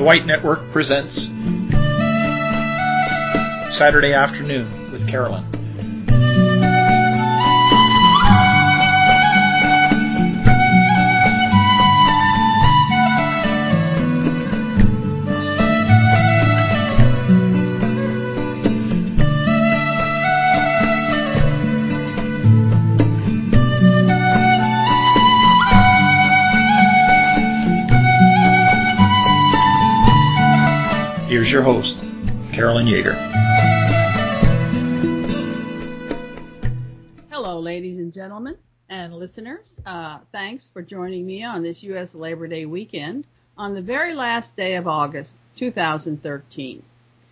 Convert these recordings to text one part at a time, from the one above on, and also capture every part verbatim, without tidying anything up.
The White Network presents Saturday Afternoon with Carolyn. Here's your host, Carolyn Yeager. Hello, ladies and gentlemen and listeners. Uh, thanks for joining me on this U S Labor Day weekend on the very last day of August two thousand thirteen.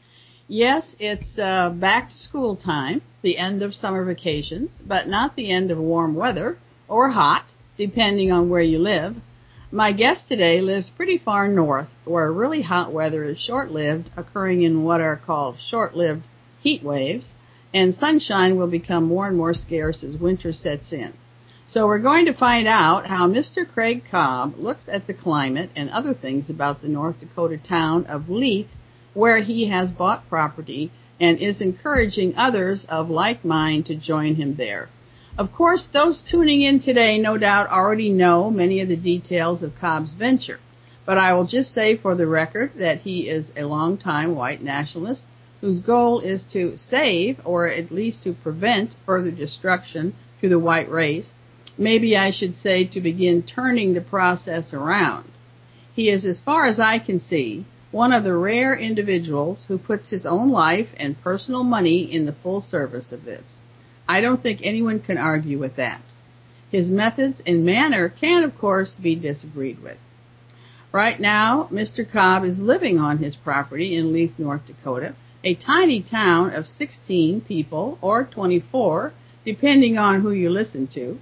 Yes, it's uh, back to school time, the end of summer vacations, but not the end of warm weather or hot, depending on where you live. My guest today lives pretty far north, where really hot weather is short-lived, occurring in what are called short-lived heat waves, and sunshine will become more and more scarce as winter sets in. So we're going to find out how Mister Craig Cobb looks at the climate and other things about the North Dakota town of Leith, where he has bought property and is encouraging others of like mind to join him there. Of course, those tuning in today no doubt already know many of the details of Cobb's venture, but I will just say for the record that he is a longtime white nationalist whose goal is to save, or at least to prevent, further destruction to the white race. Maybe I should say to begin turning the process around. He is, as far as I can see, one of the rare individuals who puts his own life and personal money in the full service of this. I don't think anyone can argue with that. His methods and manner can, of course, be disagreed with. Right now, Mister Cobb is living on his property in Leith, North Dakota, a tiny town of sixteen people, or twenty-four, depending on who you listen to.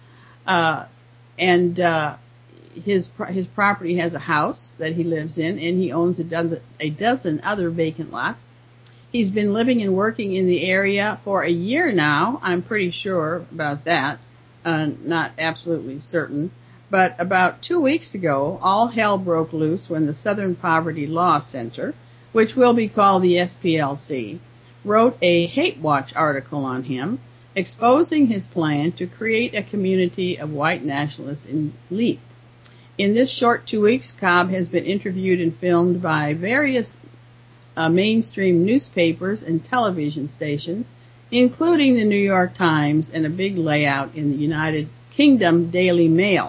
Uh, and uh, his his property has a house that he lives in, and he owns a dozen, a dozen other vacant lots. He's been living and working in the area for a year now. I'm pretty sure about that. Uh, not absolutely certain. But about two weeks ago, all hell broke loose when the Southern Poverty Law Center, which will be called the S P L C, wrote a hate watch article on him, exposing his plan to create a community of white nationalists in Leith. In this short two weeks, Cobb has been interviewed and filmed by various Uh, mainstream newspapers and television stations, including the New York Times and a big layout in the United Kingdom Daily Mail,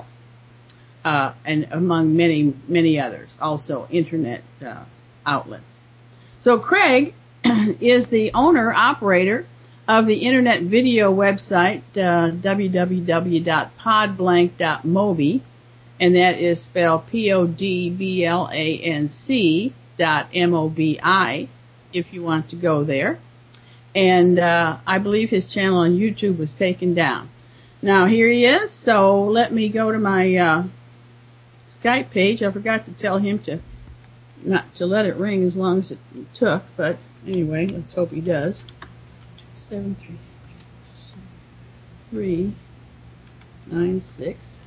uh, and among many, many others, also internet uh, outlets. So Craig is the owner-operator of the internet video website uh, w w w dot podblanc dot mobi, and that is spelled P O D B L A N C dot M O B I if you want to go there. And uh, I believe his channel on YouTube was taken down. Now here he is, so let me go to my uh, Skype page. I forgot to tell him to not to let it ring as long as it took, but anyway, let's hope he does. seven three three nine six.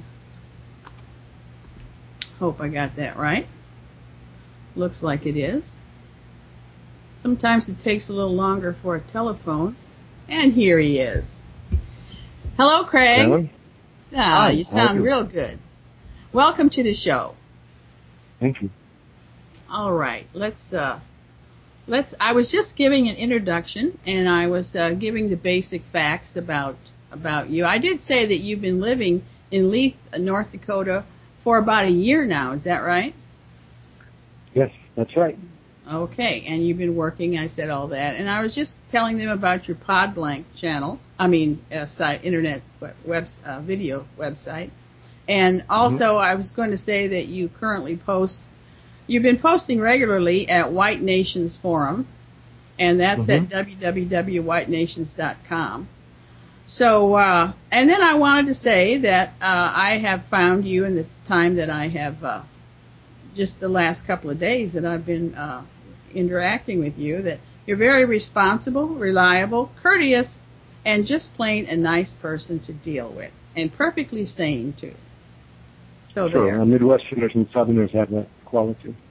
Hope I got that right. Looks like it is. Sometimes it takes a little longer for a telephone. And here he is. Hello, Craig. Hello. Ah, Hi, you sound you? real good. Welcome to the show. Thank you. All right. Let's, uh, let's, I was just giving an introduction and I was, uh, giving the basic facts about, about you. I did say that you've been living in Leith, North Dakota for about a year now. Is that right? Yes, that's right. Okay, and you've been working, I said all that, and I was just telling them about your Podblanc channel, I mean, uh, site, internet web, uh, video website, and also mm-hmm. I was going to say that you currently post, you've been posting regularly at White Nations Forum, and that's mm-hmm. at w w w dot white nations dot com. So, uh, and then I wanted to say that uh, I have found you in the time that I have uh, just the last couple of days that I've been uh, interacting with you, that you're very responsible, reliable, courteous, and just plain a nice person to deal with, and perfectly sane, too. So sure, there. Uh, Midwesterners and Southerners have that quality.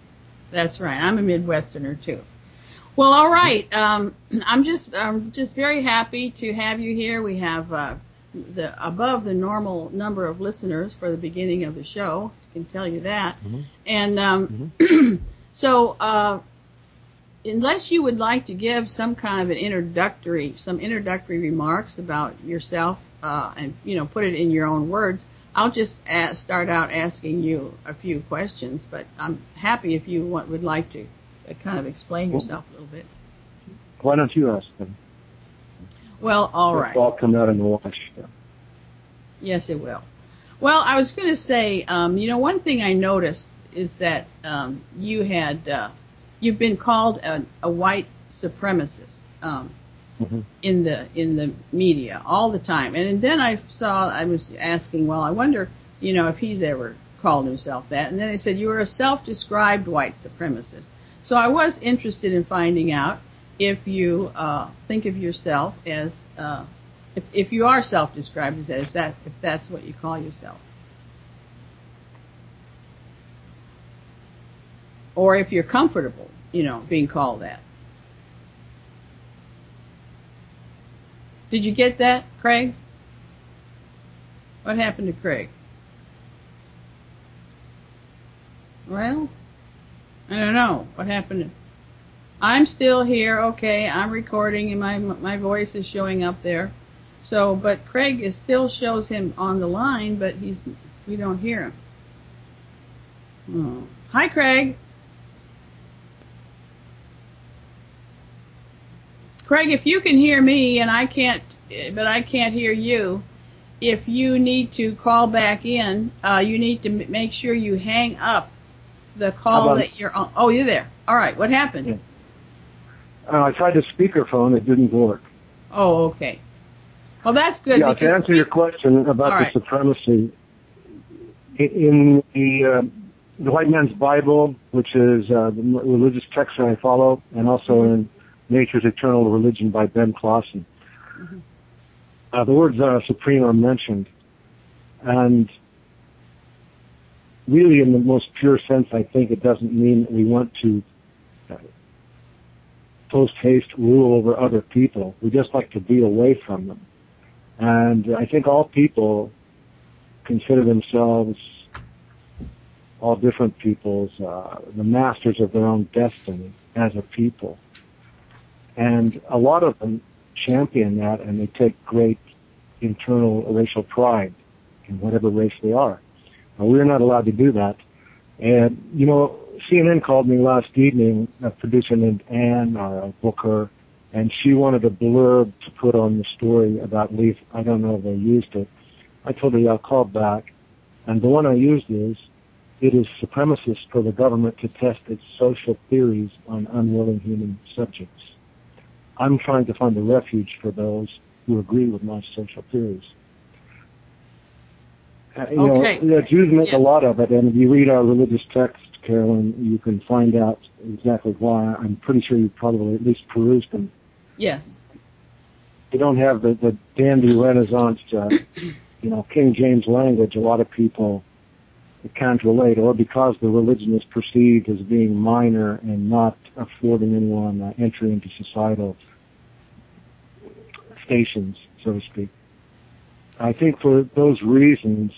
That's right. I'm a Midwesterner too. Well, all right. Um, I'm just I'm just very happy to have you here. We have uh, the above the normal number of listeners for the beginning of the show. I can tell you that. Mm-hmm. And um, Mm-hmm. so, uh, unless you would like to give some kind of an introductory, some introductory remarks about yourself, uh, and you know, put it in your own words, I'll just ask, start out asking you a few questions. But I'm happy if you want, would like to uh, kind of explain yourself a little bit. Why don't you ask them? Well, all It'll right. all come out in the wash. Yes, it will. Well, I was going to say, um, you know, one thing I noticed is that um, you had uh, you've been called a, a white supremacist um, Mm-hmm. in the in the media all the time, and then I saw I was asking, well, I wonder, you know, if he's ever called himself that, and then they said you were a self-described white supremacist. So I was interested in finding out if you uh, think of yourself as uh, if, if you are self-described as that, if that if that's what you call yourself. Or if you're comfortable, you know, being called that. Did you get that, Craig? What happened to Craig? Well, I don't know. What happened to... I'm still here, okay, I'm recording and my my voice is showing up there. So, but Craig is still shows him on the line, but he's we don't hear him. Oh. Hi, Craig. Craig, if you can hear me and I can't, but I can't hear you, if you need to call back in, uh, you need to m- make sure you hang up the call that you're on. Oh, you're there. All right. What happened? Yeah. Uh, I tried the speakerphone. It didn't work. Oh, okay. Well, that's good. Yeah, to answer speak- your question about right. the supremacy, in the, uh, the White Man's Bible, which is uh, the religious text that I follow, and also mm-hmm. in Nature's Eternal Religion by Ben Clausen, mm-hmm. uh, the words uh, supreme are mentioned. And really, in the most pure sense, I think it doesn't mean that we want to uh, post-haste rule over other people. We just like to be away from them. And I think all people consider themselves, all different peoples, uh, the masters of their own destiny as a people. And a lot of them champion that, and they take great internal racial pride in whatever race they are. Now, we're not allowed to do that. And, you know, C N N called me last evening, a producer named Ann, or a booker, and she wanted a blurb to put on the story about Leaf. I don't know if they used it. I told her, yeah, I'll call back. And the one I used is, it is supremacist for the government to test its social theories on unwilling human subjects. I'm trying to find a refuge for those who agree with my social theories. Uh, you okay. know, the Jews make yes. a lot of it, and if you read our religious text, Carolyn, you can find out exactly why. I'm pretty sure you probably at least perused them. Yes. They don't have the, the dandy Renaissance, uh, you know, King James language. A lot of people can't relate, or because the religion is perceived as being minor and not affording anyone uh, entry into societal stations, so to speak. I think for those reasons,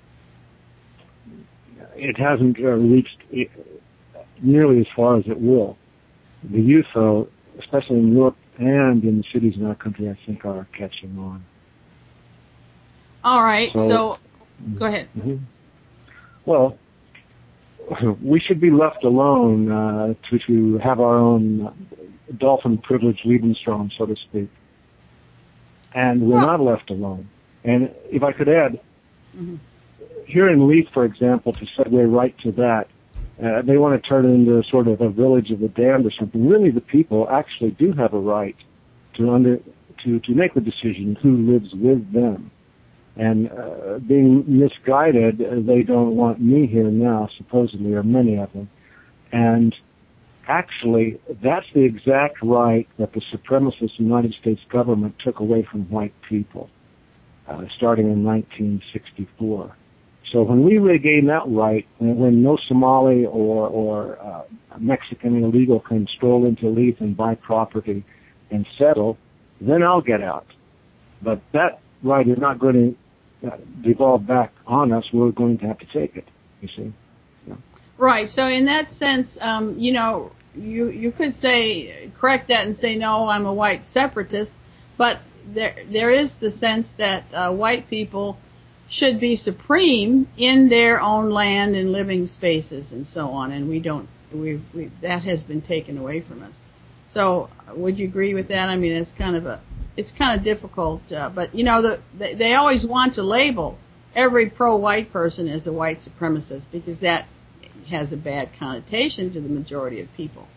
it hasn't uh, reached it, nearly as far as it will. The youth, though, especially in Europe and in the cities in our country, I think are catching on. All right, so, so go ahead. Mm-hmm. Well, we should be left alone uh, to, to have our own dolphin privilege Lebensraum, so to speak. And we're not left alone. And if I could add, mm-hmm. here in Leaf, for example, to segue right to that, uh, they want to turn it into sort of a village of the damned or something. Really, the people actually do have a right to under to, to make the decision who lives with them. And uh, being misguided, uh, they don't want me here now, supposedly, or many of them. And actually, that's the exact right that the supremacist United States government took away from white people, uh, starting in nineteen sixty-four. So when we regain that right, when, when no Somali or, or uh, Mexican illegal can stroll into Leith and buy property and settle, then I'll get out. But that right is not going to uh, devolve back on us. We're going to have to take it, you see. Yeah. Right. So in that sense, um, you know, you you could say, correct that and say, no, I'm a white separatist, but there there is the sense that uh, white people should be supreme in their own land and living spaces and so on, and we don't, we, we that has been taken away from us. So would you agree with that? I mean, it's kind of a, it's kind of difficult, uh, but you know, the, they, they always want to label every pro-white person as a white supremacist because that has a bad connotation to the majority of people.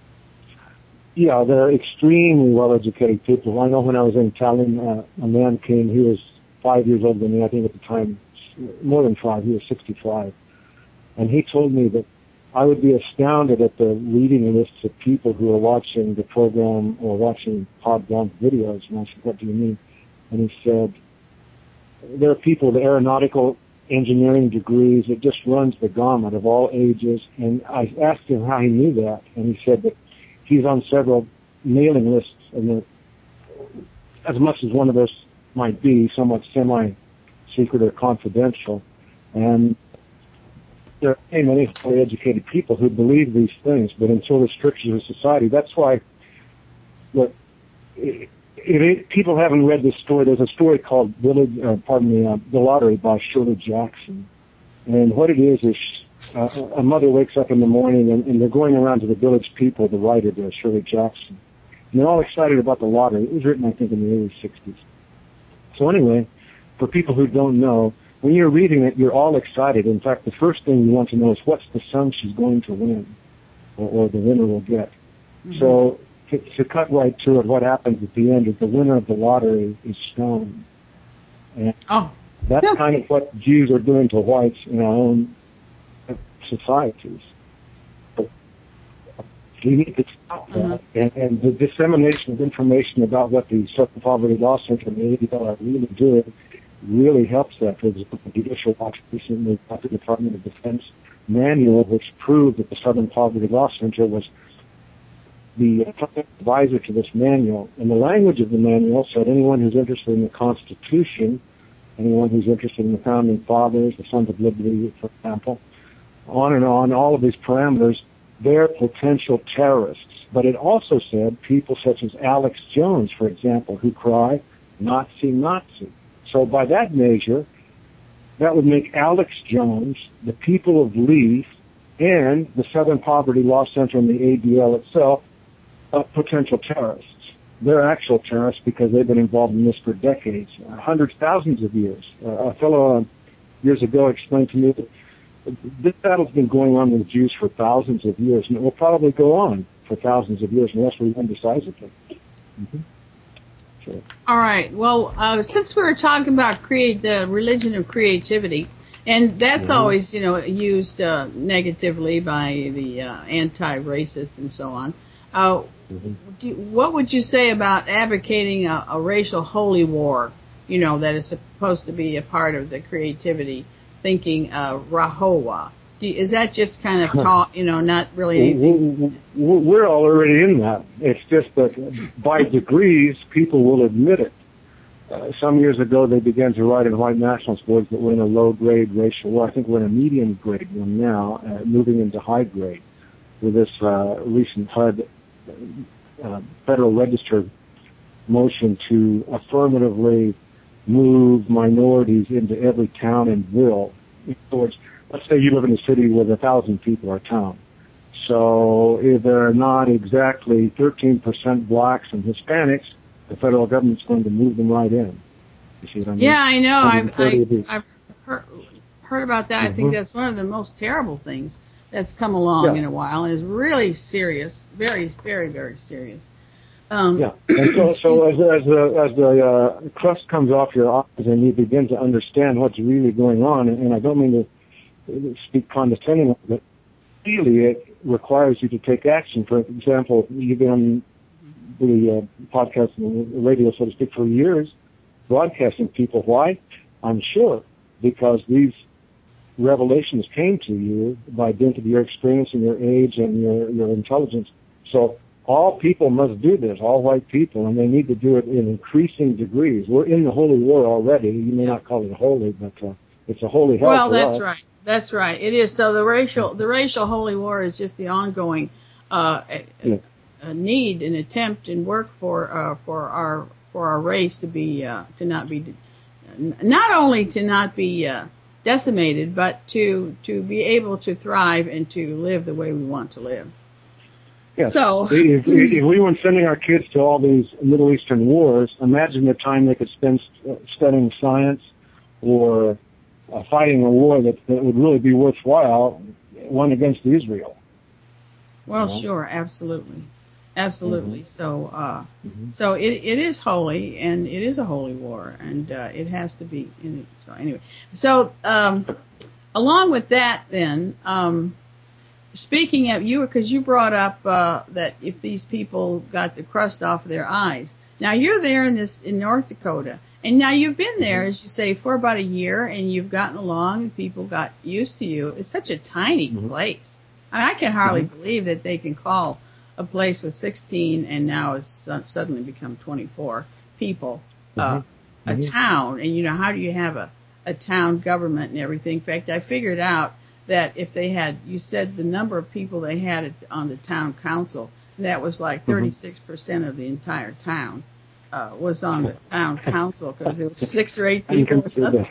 Yeah, they're extremely well-educated people. I know when I was in Tallinn, uh, a man came, he was five years older than me, I think at the time, more than five, he was sixty-five. And he told me that I would be astounded at the reading lists of people who are watching the program or watching Pod Blanc videos. And I said, what do you mean? And he said, there are people with aeronautical engineering degrees. It just runs the gamut of all ages. And I asked him how he knew that. And he said that he's on several mailing lists, and the, as much as one of those might be somewhat semi-secret or confidential. And there are many highly educated people who believe these things, but until the strictures of society, that's why look, it, it, people haven't read this story. There's a story called Village, uh, pardon me, uh, The Lottery by Shirley Jackson. And what it is is uh, a mother wakes up in the morning and, and they're going around to the village people, the writer, uh, Shirley Jackson. And they're all excited about the lottery. It was written, I think, in the early sixties. So anyway, for people who don't know, when you're reading it, you're all excited. In fact, the first thing you want to know is what's the sum she's going to win, or, or the winner will get. Mm-hmm. So to, to cut right to it, what happens at the end is the winner of the lottery is stoned. And oh. that's kind of what Jews are doing to whites in our own societies. But we need to stop that. Uh-huh. And, and the dissemination of information about what the Southern Poverty Law Center and the A D L are really doing really helps that. For example, the Judicial Watch recently got the Department of Defense manual, which proved that the Southern Poverty Law Center was the advisor to this manual. And the language of the manual said anyone who's interested in the Constitution, anyone who's interested in the Founding Fathers, the Sons of Liberty, for example, on and on, all of these parameters, they're potential terrorists. But it also said people such as Alex Jones, for example, who cry, Nazi, Nazi. So by that measure, that would make Alex Jones, the people of Leith, and the Southern Poverty Law Center and the A D L itself, uh, potential terrorists. They're actual terrorists because they've been involved in this for decades, uh, hundreds, thousands of years. Uh, a fellow uh, years ago explained to me that this battle's been going on with Jews for thousands of years, and it will probably go on for thousands of years unless we win decisively. Mm-hmm. Sure. All right. Well, uh, since we were talking about create the religion of creativity, and that's mm-hmm. always, you know, used uh, negatively by the uh, anti-racists and so on. Uh, mm-hmm. do, what would you say about advocating a, a racial holy war? You know, that is supposed to be a part of the creativity thinking. Uh, Rahowa. Do, is that just kind of talk? You know, not really anything. We're already in that. It's just that by degrees, people will admit it. Uh, some years ago, they began to write in white nationalist boards that we're in a low-grade racial war. I think we're in a medium-grade one now, uh, moving into high-grade with this uh, recent H U D uh, Federal Register motion to affirmatively move minorities into every town and ville. In other words, let's say you live in a city with a thousand people or a town. So if there are not exactly thirteen percent blacks and Hispanics, the federal government's going to move them right in. You see what I mean? Yeah, I know. I've, I, I've heard, heard about that. Mm-hmm. I think that's one of the most terrible things that's come along yeah. in a while. It's really serious, very, very, very serious. Um, yeah, and so, so as, as the, as the uh, crust comes off your eyes and you begin to understand what's really going on, and, and I don't mean to speak condescendingly, but really it requires you to take action. For example, you've been on the uh, podcast and the radio, so to speak, for years, broadcasting people. Why? I'm sure because these revelations came to you by dint of your experience and your age and your, your intelligence. So all people must do this, all white people, and they need to do it in increasing degrees. We're in the holy war already. You may not call it holy, but uh, it's a holy hell. Well, for that's us. right. That's right. It is. So the racial the racial holy war is just the ongoing uh, Yeah. a need, an attempt, and work for uh, for our for our race to be uh, to not be not only to not be uh, decimated, but to to be able to thrive and to live the way we want to live. Yeah. So if, if we weren't sending our kids to all these Middle Eastern wars, imagine the time they could spend studying science or uh, fighting a war that, that would really be worthwhile, one against Israel. Well, You know? Sure, absolutely, absolutely. Mm-hmm. So, uh, Mm-hmm. so it it is holy, and it is a holy war, and uh, it has to be. In it. So anyway, so um, along with that, then, um, speaking of you, because you brought up uh, that if these people got the crust off of their eyes, now you're there in this in North Dakota, and now you've been there, Mm-hmm. as you say, for about a year, and you've gotten along, and people got used to you. It's such a tiny Mm-hmm. place. I, mean, I can hardly Mm-hmm. believe that they can call a place with sixteen and now it's suddenly become twenty-four people uh, Mm-hmm. a Mm-hmm. town. And you know, how do you have a a town government and everything? In fact, I figured out that if they had, you said the number of people they had at, on the town council, that was like thirty-six percent of the entire town uh, was on the town council, because it was six or eight people or something.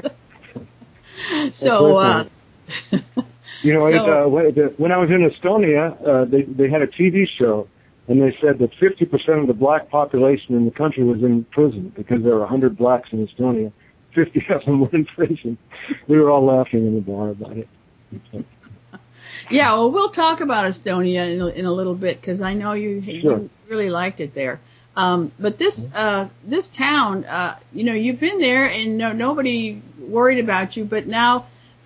So, uh, you know, so, it, uh, when I was in Estonia, uh, they, they had a T V show, and they said that fifty percent of the black population in the country was in prison because there were one hundred blacks in Estonia. fifty of them were in prison. We were all laughing in the bar about it. Yeah, well, we'll talk about Estonia in a, in a little bit, because I know you Sure. you really liked it there. Um, but this uh, this town, uh, you know, you've been there and no, nobody worried about you, but now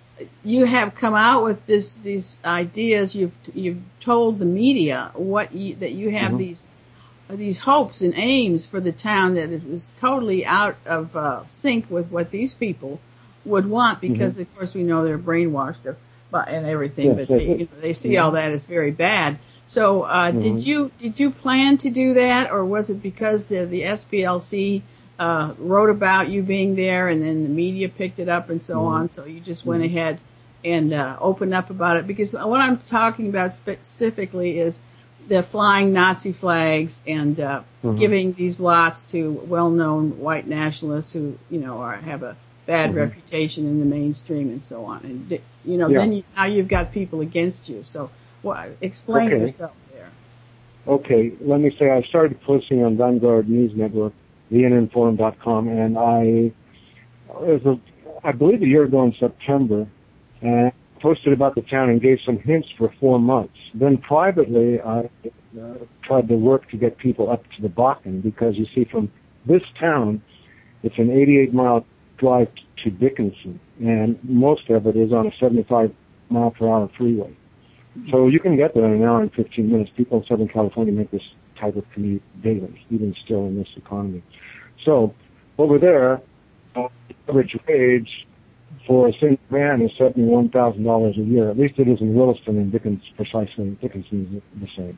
you have come out with this these ideas. You've you've told the media what you, that you have Mm-hmm. these these hopes and aims for the town that it was totally out of uh, sync with what these people would want, because Mm-hmm. of course we know they're brainwashed of, by, and everything, Yes, but yes, they, yes. you know, they see Mm-hmm. all that as very bad. So uh, Mm-hmm. did you did you plan to do that, or was it because the the S P L C uh, wrote about you being there and then the media picked it up and so Mm-hmm. on, so you just went Mm-hmm. ahead and uh, opened up about it? Because what I'm talking about specifically is the flying Nazi flags and uh, Mm-hmm. giving these lots to well-known white nationalists who, you know, are, have a bad Mm-hmm. reputation in the mainstream and so on. And, you know, Yeah. then you, now you've got people against you. So well, explain Okay. yourself there. Okay, let me say I started posting on Vanguard News Network, V N N Forum dot com, and I, it was a, I believe a year ago in September, and posted about the town and gave some hints for four months. Then privately, I uh, tried to work to get people up to the Bakken, because you see, from this town, it's an eighty-eight mile drive to Dickinson, and most of it is on a seventy-five mile per hour freeway. So you can get there in an hour and fifteen minutes. People in Southern California make this type of commute daily, even still in this economy. So over there, uh, the average wage for a single man is seventy-one thousand dollars a year. At least it is in Williston, and Dickens, precisely, Dickinson is the same.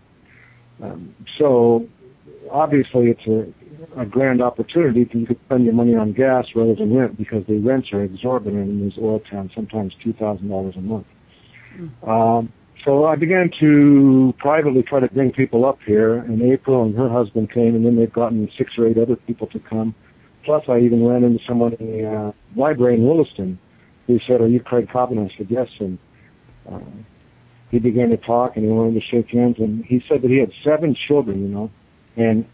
Um, so obviously it's a, a grand opportunity, because you could spend your money on gas rather than rent, because the rents are exorbitant in these oil towns, sometimes two thousand dollars a month. Mm. Um, so I began to privately try to bring people up here, and April and her husband came, and then they've gotten six or eight other people to come. Plus I even ran into someone in the uh, library in Williston who said, "Are you Craig Cobbin?" I said, "Yes." And uh, he began to talk, and he wanted to shake hands, and he said that he had seven children, you know, and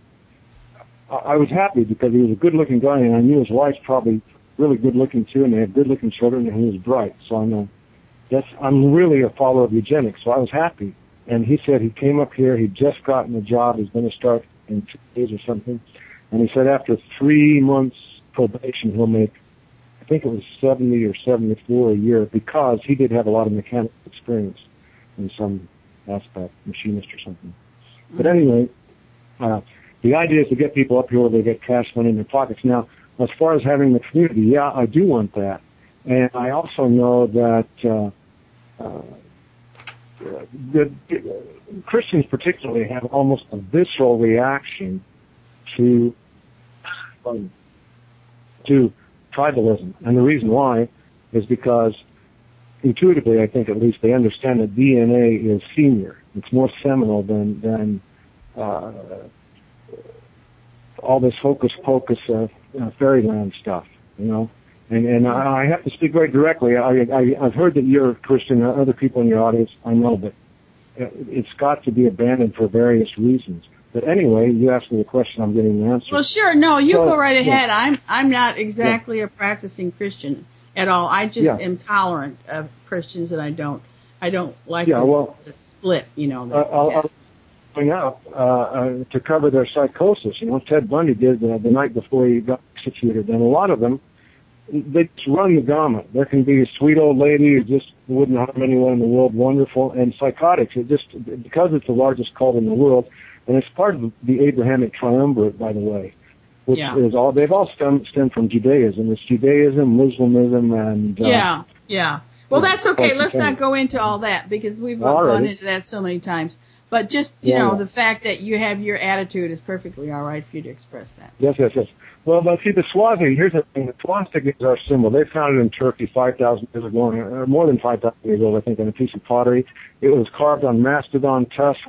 I, I was happy, because he was a good-looking guy, and I knew his wife's probably really good-looking too, and they had good-looking children, and he was bright. So I'm a, that's, I'm really a follower of eugenics, so I was happy. And he said he came up here, he'd just gotten a job, he's going to start in two days or something, and he said after three months probation he'll make, I think it was seventy or seventy-four a year, because he did have a lot of mechanical experience in some aspect, machinist or something. Mm-hmm. But anyway, uh, the idea is to get people up here where they get cash money in their pockets. Now, as far as having the community, yeah, I do want that. And I also know that uh, uh, the, the Christians particularly have almost a visceral reaction to um, to tribalism. And the reason why is because intuitively, I think at least, they understand that D N A is senior. It's more seminal than than uh, all this hocus pocus uh, uh, fairyland stuff, you know. And, and I, I have to speak very directly. I, I, I've heard that you're a Christian. Uh, other people in your audience, I know, but it's got to be abandoned for various reasons. But anyway, you asked me the question, I'm getting the answer. Well, sure. No, you so, go right ahead. Yeah. I'm I'm not exactly yeah. a practicing Christian at all. I just yeah. am tolerant of Christians, and I don't I don't like yeah, the, well, the split. You know. That uh, I'll, I'll bring up uh, uh, to cover their psychosis. You know, Ted Bundy did uh, the night before he got executed, and a lot of them, they just run the gamut. There can be a sweet old lady who just wouldn't harm anyone in the world, wonderful, and psychotics. It just because it's the largest cult in the world, and it's part of the Abrahamic triumvirate, by the way, which yeah. is all they've all stemmed, stemmed from Judaism. It's Judaism, Muslimism, and uh, yeah, yeah. Well, yeah, that's okay. Let's not go into all that because we've gone Alrighty. into that so many times. But just you yeah, know, yeah. the fact that you have your attitude is perfectly all right for you to express that. Yes, yes, yes. Well, but see, the swastika, here's the thing. The swastika is our symbol. They found it in Turkey five thousand years ago, or more than five thousand years ago, I think, on a piece of pottery. It was carved on mastodon tusks.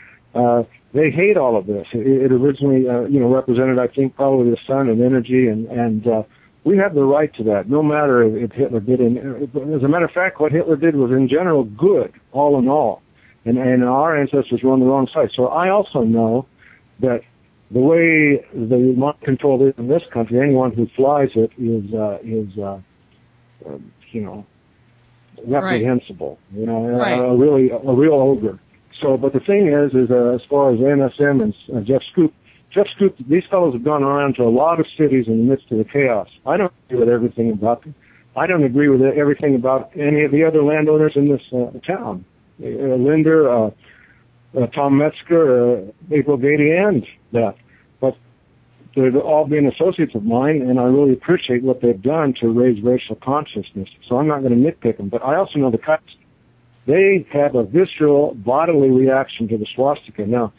Uh, they hate all of this. It, it originally, uh, you know, represented, I think, probably the sun and energy, and, and uh, we have the right to that, no matter if Hitler did. In, as a matter of fact, what Hitler did was, in general, good, all in all. And, and our ancestors were on the wrong side. So I also know that the way the mind control is in this country, anyone who flies it is, uh, is, uh, uh, you know, reprehensible. Right. You know, right. a, a really, a real ogre. So, but the thing is, is uh, as far as N S M and uh, Jeff Scoop, Jeff Scoop, these fellows have gone around to a lot of cities in the midst of the chaos. I don't agree with everything about them. I don't agree with everything about any of the other landowners in this uh, town. Uh, Linder, uh, uh, Tom Metzger, uh, April Beatty, and that. But they've all been associates of mine, and I really appreciate what they've done to raise racial consciousness. So I'm not going to nitpick them. But I also know the cops, they have a visceral bodily reaction to the swastika. Now,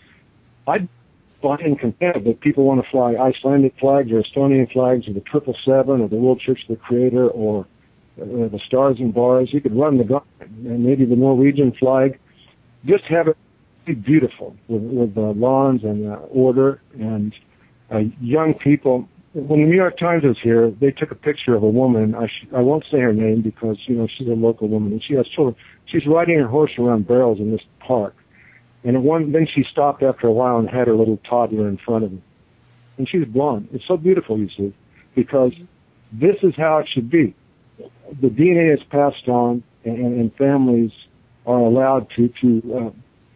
I find content that people want to fly Icelandic flags or Estonian flags or the triple seven or the World Church of the Creator or uh, the Stars and Bars. You could run the gauntlet, and maybe the Norwegian flag. Just have it be beautiful with, with uh, lawns and uh, order and uh, young people. When the New York Times was here, they took a picture of a woman. I sh- I won't say her name because, you know, she's a local woman and she has children. She's riding her horse around barrels in this park. And at one, then she stopped after a while and had her little toddler in front of her. And she's blonde. It's so beautiful, you see, because this is how it should be. The D N A is passed on, and, and families are allowed to to uh,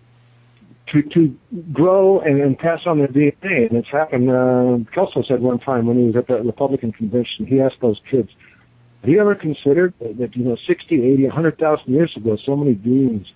to to grow and, and pass on their D N A. And it's happened. Uh, Kelso said one time when he was at the Republican convention, he asked those kids, "Have you ever considered that, you know, sixty, eighty, one hundred thousand years ago, so many beings,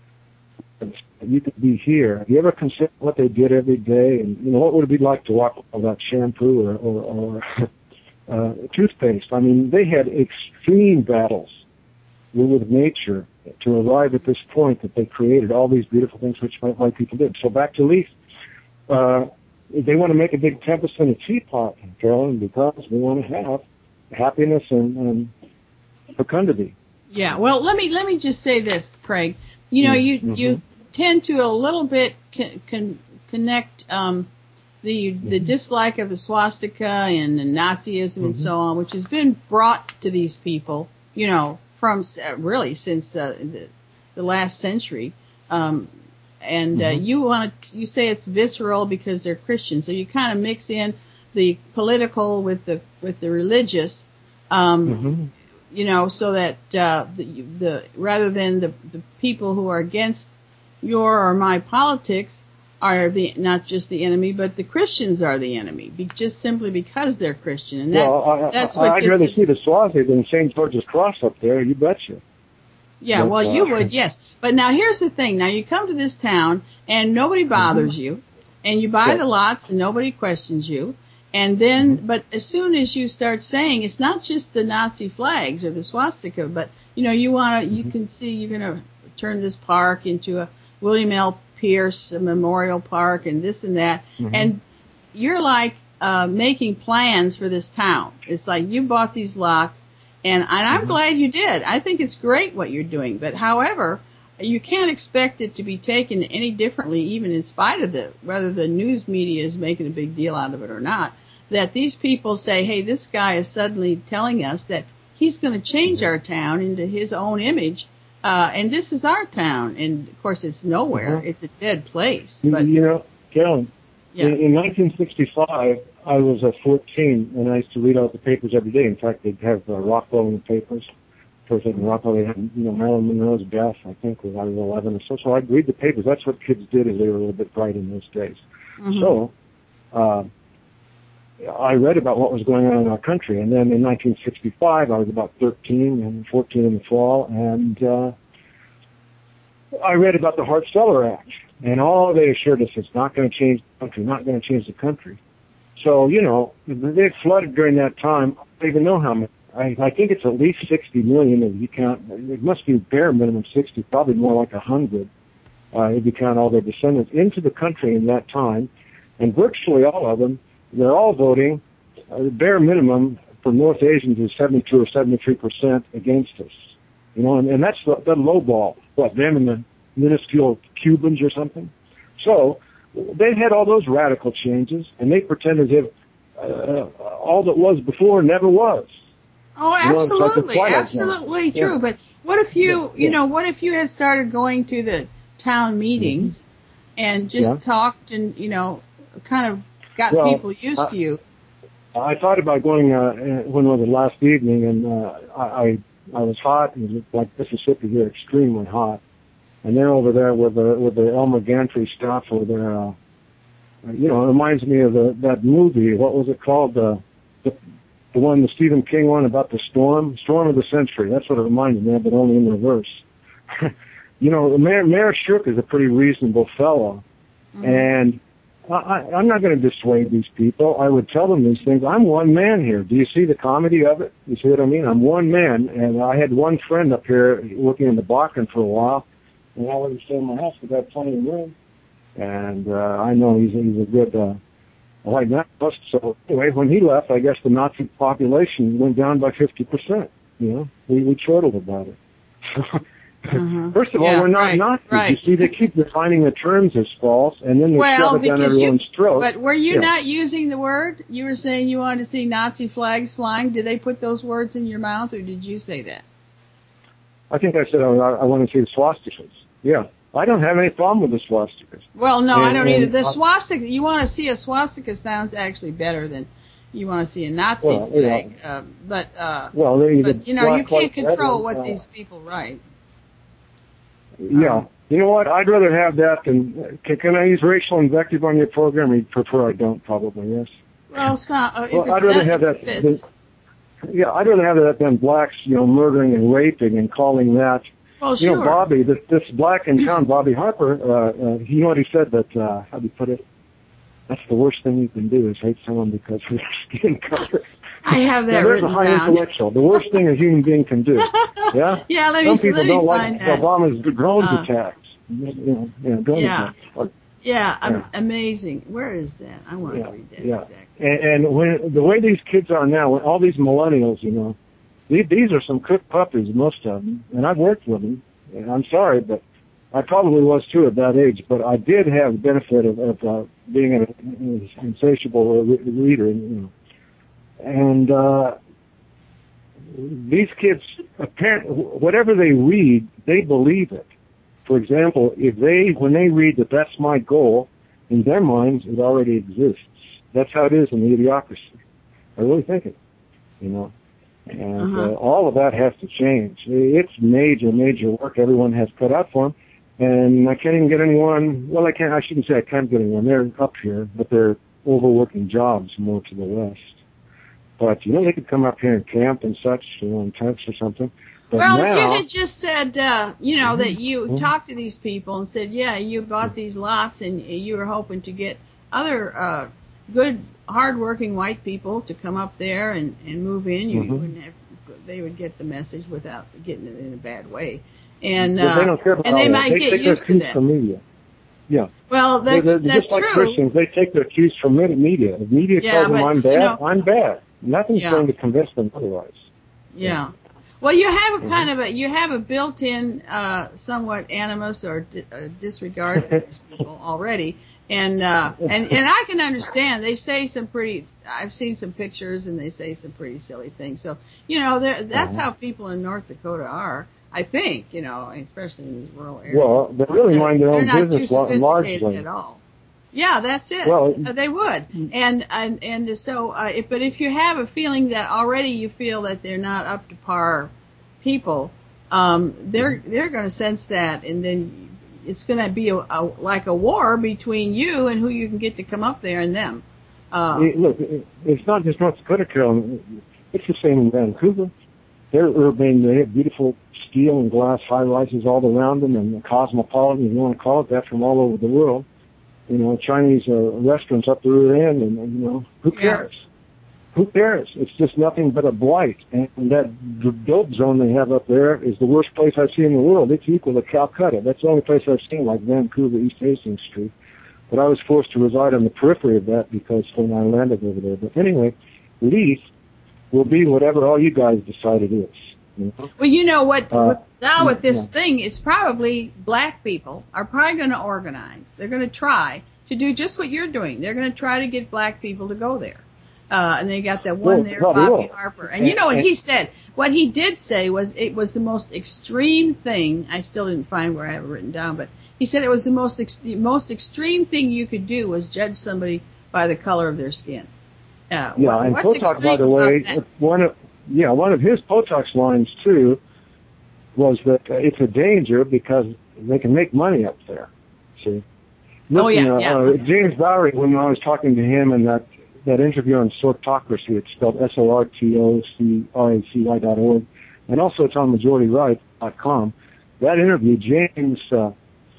you could be here? Have you ever considered what they did every day? And, you know, what would it be like to walk without shampoo or, or, or uh, toothpaste?" I mean, they had extreme battles with nature to arrive at this point that they created all these beautiful things which white people did. So back to Leaf. Uh, they want to make a big tempest in a teapot, Carolyn, because we want to have happiness and, and fecundity. Yeah, well, let me let me just say this, Craig. You know, you mm-hmm. you tend to a little bit con- con- connect um, the mm-hmm. the dislike of the swastika and the Nazism mm-hmm. and so on, which has been brought to these people, you know, from uh, really since uh, the, the last century. Um, and uh, mm-hmm. you want to you say it's visceral because they're Christians, so you kind of mix in the political with the with the religious. Um, mm-hmm. You know, so that uh, the, the rather than the, the people who are against your or my politics are the not just the enemy, but the Christians are the enemy, be, just simply because they're Christian. And that, well, I, that's I, what I'd gets rather us, see the swastika than Saint George's Cross up there. You betcha. Yeah, but, well, uh, you would, yes. But now here's the thing. Now you come to this town and nobody bothers mm-hmm. you, and you buy yeah. the lots and nobody questions you. And then, but as soon as you start saying it's not just the Nazi flags or the swastika, but you know, you want to, you Mhm. can see you're going to turn this park into a William L. Pierce Memorial Park and this and that. Mhm. And you're like uh, making plans for this town. It's like you bought these lots, and, and I'm Mhm. glad you did. I think it's great what you're doing. But however, you can't expect it to be taken any differently, even in spite of the, whether the news media is making a big deal out of it or not, that these people say, hey, this guy is suddenly telling us that he's going to change Mhm. our town into his own image, uh, and this is our town. And, of course, it's nowhere. Mhm. It's a dead place. You- But, you know, Carolyn, yeah. in, in nineteen sixty-five, I was uh, fourteen, and I used to read out the papers every day. In fact, they'd have uh, Rockwell in the papers. First, in Rockwell, they had, you know, Marilyn Monroe's death, I think, was I was eleven or so. So I'd read the papers. That's what kids did as they were a little bit bright in those days. Mhm. So, uh, I read about what was going on in our country. And then in nineteen sixty-five, I was about thirteen and fourteen in the fall, and uh, I read about the Hart-Celler Act. And all they assured us is not going to change the country, not going to change the country. So, you know, they flooded during that time. I don't even know how many. I, I think it's at least sixty million if you count. It must be bare minimum sixty, probably more like one hundred uh, if you count all their descendants into the country in that time. And virtually all of them, they're all voting, uh, the bare minimum for North Asians is seventy-two or seventy-three percent against us. You know, and, and that's the, the low ball. What, them and the minuscule Cubans or something? So they had all those radical changes, and they pretend as if uh, all that was before never was. Oh, You know, it's like the absolutely, Twilight Zone. absolutely true. Yeah. But what if you, Yeah, you yeah. know, what if you had started going to the town meetings and just Yeah. talked and, you know, kind of got Well, people used uh, to you? I thought about going uh, when was it last evening, and uh, I I I was hot. It was like Mississippi here, extremely hot. And they're over there with the with the Elmer Gantry stuff, or their, uh, you know, it reminds me of the, that movie. What was it called? The, the the one, the Stephen King one about the storm, Storm of the Century. That's what it reminded me of, but only in reverse. You know, Mayor Mayor Shook is a pretty reasonable fellow, Mhm. and I, I'm not going to dissuade these people. I would tell them these things. I'm one man here. Do you see the comedy of it? You see what I mean? I'm one man, and I had one friend up here working in the Bakken for a while, and I wouldn't stay in my house because I had plenty of room. And uh, I know he's, he's a good uh, white nationalist. So anyway, when he left, I guess the Nazi population went down by fifty percent. You know, we, we chortled about it. Uh-huh. First of all, Yeah, we're not right, Nazis. right. You see, they keep defining the terms as false, and then they Well, shove it down because you, everyone's throat. but were you Yeah. not using the word? You were saying you wanted to see Nazi flags flying. Did they put those words in your mouth, or did you say that? I think I said I, I want to see the swastikas. Yeah. I don't have any problem with the swastikas. Well, no, I And- don't and either. The I- swastika, you want to see a swastika sounds actually better than you want to see a Nazi Well, you know, flag. Uh, but, uh, Well, they either but, you know, you black, white, can't red, control and, what uh, these people write. Yeah. Um, You know what? I'd rather have that than. Can, can I use racial invective on your program? Or you prefer I don't? Probably yes. Well, so, uh, if Well, it's I'd rather not, have if that. it fits. Than, yeah, I'd rather have that than blacks, you know, murdering and raping and calling that. Well, You sure. know, Bobby, this, this black in town, Bobby Harper. Uh, uh, you know what he said? That uh, how do you put it? That's the worst thing you can do is hate someone because of their skin color. I have that Now, there's written a high down. intellectual. The worst thing a human being can do. Yeah. Yeah, let Some me, people let me don't like find that. Obama's drones Uh, attacks. You know, you know, drone Yeah. attacks. Or- Yeah, am- Yeah. amazing. Where is that? I want Yeah, to read that yeah. exactly. And, and when the way these kids are now, when all these millennials, you know, these, these are some cooked puppies, most of them. And I've worked with them. And I'm sorry, but I probably was too at that age. But I did have the benefit of, of uh, being an, an insatiable re- reader, you know. And uh, these kids, apparently, whatever they read, they believe it. For example, if they, when they read that that's my goal, in their minds it already exists. That's how it is in the idiocracy. I really think it, you know. And Uh-huh. uh, all of that has to change. It's major, major work everyone has cut out for them. And I can't even get anyone, well, I can't, I shouldn't say I can't get anyone. They're up here, but they're overworking jobs more to the west. But, you know, they could come up here and camp and such, you know, in tents or something. But Well, now, if you had just said, uh, you know, that you Mhm. talked to these people and said, yeah, you bought these lots and you were hoping to get other uh, good, hardworking white people to come up there and, and move in. You, mm-hmm. you wouldn't have, they would get the message without getting it in a bad way. And, but uh, they don't care about and they all might that. They get take used their to cues that. from media. Yeah. Well, that's, they're, they're that's just like true. Christians. They take their cues from media. If media Yeah, tells them but, I'm bad, you know, I'm bad. Nothing's yeah. going to convince them otherwise. Yeah. Yeah. Well, you have a Mm-hmm. kind of a, you have a built-in, uh, somewhat animus or di- uh, disregard for these people already. And, uh, and, and I can understand. They say some pretty, I've seen some pictures and they say some pretty silly things. So, you know, that's uh-huh. how people in North Dakota are, I think, you know, especially in these rural areas. Well, they really mind their They're own not business too sophisticated largely. at all. Yeah, that's it. Well, uh, they would. And, and, and so, uh, if, but if you have a feeling that already you feel that they're not up to par people, um, they're, they're going to sense that, and then it's going to be a, a, like a war between you and who you can get to come up there and them. Uh, it, look, it, it's not just North Dakota, Carol. It's the same in Vancouver. They're urban. They have beautiful steel and glass high-rises all around them, and cosmopolitan, if you want to call it that, from all over the world. You know, Chinese uh, restaurants up the rear end, and, and you know, who cares? Yeah. Who cares? It's just nothing but a blight. And that dope zone they have up there is the worst place I've seen in the world. It's equal to Calcutta. That's the only place I've seen like Vancouver, East Hastings Street. But I was forced to reside on the periphery of that because when I landed over there. But anyway, Leith will be whatever all you guys decide it is. You know? Well, you know what, uh, with, now with this yeah. thing, it's probably black people are probably going to organize. They're going to try to do just what you're doing. They're going to try to get black people to go there. Uh, and they got that one well, there, Bobby will. Harper. And you know what and, he said? What he did say was it was the most extreme thing. I still didn't find where I have it written down, but he said it was the most ex- the most extreme thing you could do was judge somebody by the color of their skin. Uh, yeah, what, and what's Potok, by the way, one of yeah one of his Potok's lines too was that uh, it's a danger because they can make money up there. See. Listen, oh yeah, uh, yeah. Uh, James Bowery, when I was talking to him in that that interview on Sortocracy, it's spelled S O R T O C R A C Y dot org, and also it's on majority right dot com. That interview, James uh,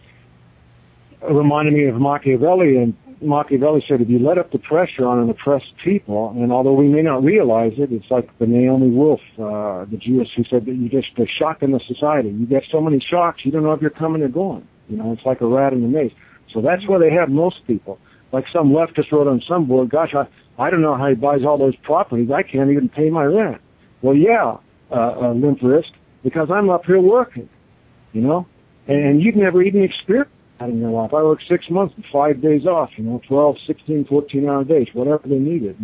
reminded me of Machiavelli, and Machiavelli said, if you let up the pressure on an oppressed people, and although we may not realize it, it's like the Naomi Wolf, uh, the Jewess, who said that you just, the shock in the society. You get so many shocks, you don't know if you're coming or going. You know, it's like a rat in the maze. So that's where they have most people. Like some leftist wrote on some board, gosh, I, I don't know how he buys all those properties. I can't even pay my rent. Well, yeah, uh, uh, limp wrist, because I'm up here working, you know, and, and you've never even experienced that in your life. I worked six months with five days off, you know, twelve, sixteen, fourteen-hour days, whatever they needed.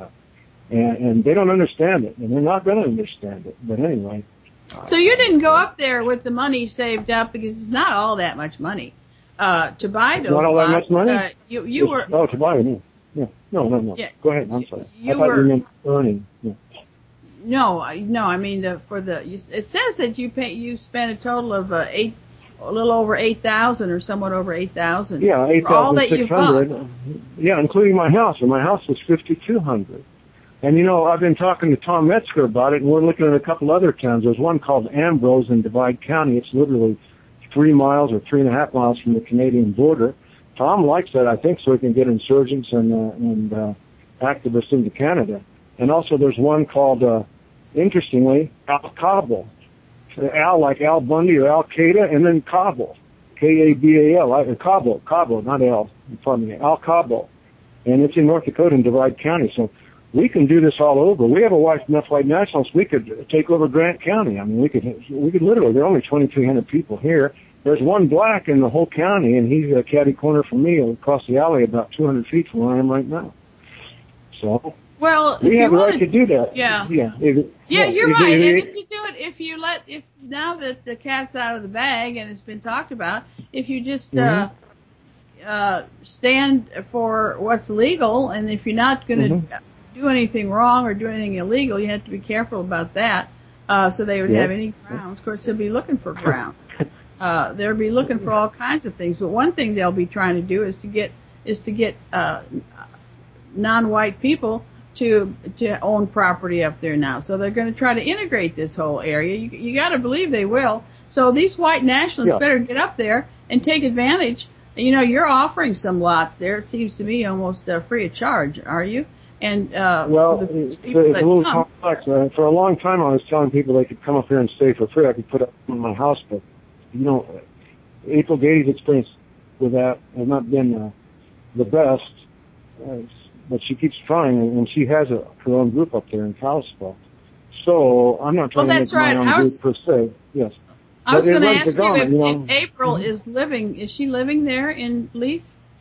And, and they don't understand it, and they're not going to understand it. But anyway. So you didn't go up there with the money saved up, because it's not all that much money. Uh, to buy those Not all lots, that much money? Uh, you, you it's, were... Oh, to buy them, yeah. No, no, no. Yeah. Go ahead, I'm sorry. You I thought were, you meant earning. Yeah. No, I- no, I mean, the, for the, you, it says that you pay, you spent a total of, uh, eight, a little over eight thousand or somewhat over eight thousand. Yeah, eight thousand six hundred. Yeah, including my house, and my house was fifty-two hundred. And you know, I've been talking to Tom Metzger about it, and we're looking at a couple other towns. There's one called Ambrose in Divide County. It's literally three miles or three and a half miles from the Canadian border. Tom likes that, I think, so he can get insurgents and uh, and uh, activists into Canada. And also, there's one called, uh, interestingly, Al Kabul. Al like Al Bundy or Al Qaeda, and then Kabul, K A B A L, uh, Kabul, Kabul, not Al, pardon me, Al Kabul, and it's in North Dakota in Divide County. So we can do this all over. We have a white enough white nationalists. We could take over Grant County. I mean, we could we could literally. There are only twenty-three hundred people here. There's one black in the whole county, and he's a catty corner from me across the alley, about two hundred feet from where I am right now. So. Well, we if have you a wanna, right to do that. Yeah. Yeah. It, yeah, yeah, you're it, right. It, and it, if you do it, if you let, if now that the cat's out of the bag and it's been talked about, if you just mm-hmm. uh, uh, stand for what's legal, and if you're not going to mm-hmm. do anything wrong or do anything illegal, you have to be careful about that. Uh, so they would yeah. have any grounds. Of course, they'll be looking for grounds. Uh, they'll be looking for all kinds of things. But one thing they'll be trying to do is to get is to get uh, non-white people to to own property up there now. So they're going to try to integrate this whole area. You, you got to believe they will. So these white nationalists yeah. better get up there and take advantage You know, you're offering some lots there. It seems to me almost uh, free of charge, are you? And uh, well, the it's, people it's that a little come, complex. Uh, for a long time, I was telling people they could come up here and stay for free. I could put up in my house, but you know, April Gady's experience with that has not been uh, the best. Uh, but she keeps trying, and she has a, her own group up there in Kalispell. So I'm not trying well, to that's make right. my own I group was, per se. Yes. I was But it going to runs the ask you gamut, if, you know. if April Mhm. is living. Is she living there in Leith?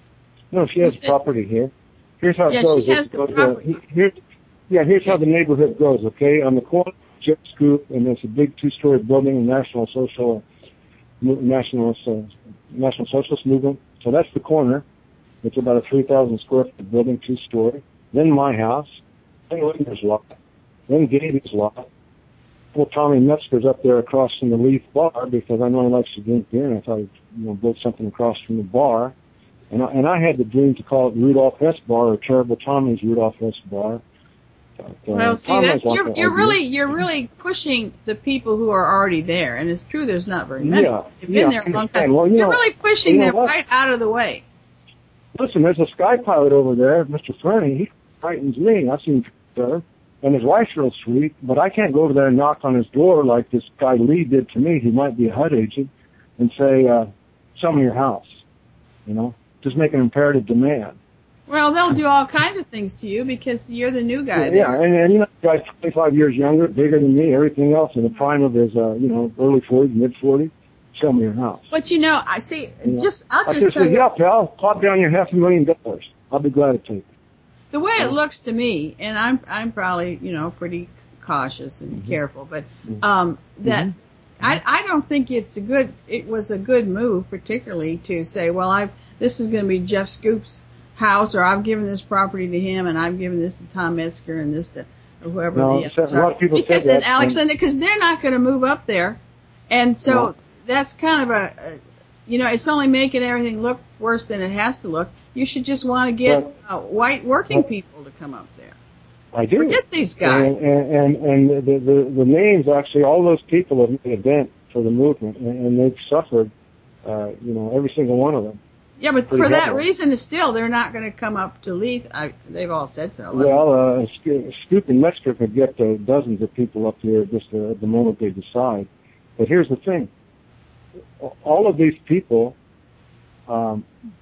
No, she has You said- property here. Here's how it Yeah, goes. she has It the goes, uh, property. here, yeah, here's how the neighborhood goes, okay? On the corner, Jet Scoop, and there's a big two-story building, National Social, National, uh, National Socialist Movement. So that's the corner. It's about a three thousand square foot building, two-story. Then my house. Then Whitmer's lot. Then Gaby's lot. Well, Tommy Metzger's up there across from the Leaf Bar because I know he likes to drink beer, and I thought he'd, you know, build something across from the bar. And I, and I had the dream to call it Rudolph S. Bar or Terrible Tommy's Rudolph S. Bar. But, uh, Well, see, Tom that, has lots you're of you're ideas. really you're really pushing the people who are already there, and it's true. There's not very many. Yeah, They've yeah, been there I a long understand. time. Well, you you're know- really pushing you know them what? right out of the way. Listen, there's a sky pilot over there, Mister Fernie. He frightens me. I've seen him, and his wife's real sweet, but I can't go over there and knock on his door like this guy Lee did to me. He might be a H U D agent, and say, uh, "Sell me your house." You know, just make an imperative demand. Well, they'll do all kinds of things to you because you're the new guy Yeah, there. and, and you know, the guy's twenty-five years younger, bigger than me, everything else in the prime of his, uh, you know, early forties, mid forties. Sell me your house. But you know, I see. You know? Just I'll I just just tell said, you yeah, pal, plop down your half a million dollars. I'll be glad to take it. the way Yeah. it looks to me, and I'm I'm probably you know pretty cautious and Mhm. careful, but Mhm. um, that Mhm. I I don't think it's a good. It was a good move, particularly to say, well, I this is going to be Jeff Scoop's house, or I've given this property to him, and I've given this to Tom Metzger, and this to or whoever No, the so- others a lot are. of people Because said then that, Alexander, because they're not going to move up there, and so No. that's kind of a, a, you know, it's only making everything look worse than it has to look. You should just want to get But- uh, white working but- people to come up there. I do. Forget these guys. And, and, and, and the, the, the names, actually, all those people have made a dent for the movement, and, and they've suffered, uh, you know, every single one of them. Yeah, but pretty for that heavily. reason, still, they're not going to come up to Leith. I, they've all said so. Well, uh, Sco- Scoop and Metzger could get uh, dozens of people up here just uh, at the moment they decide. But here's the thing. All of these people um,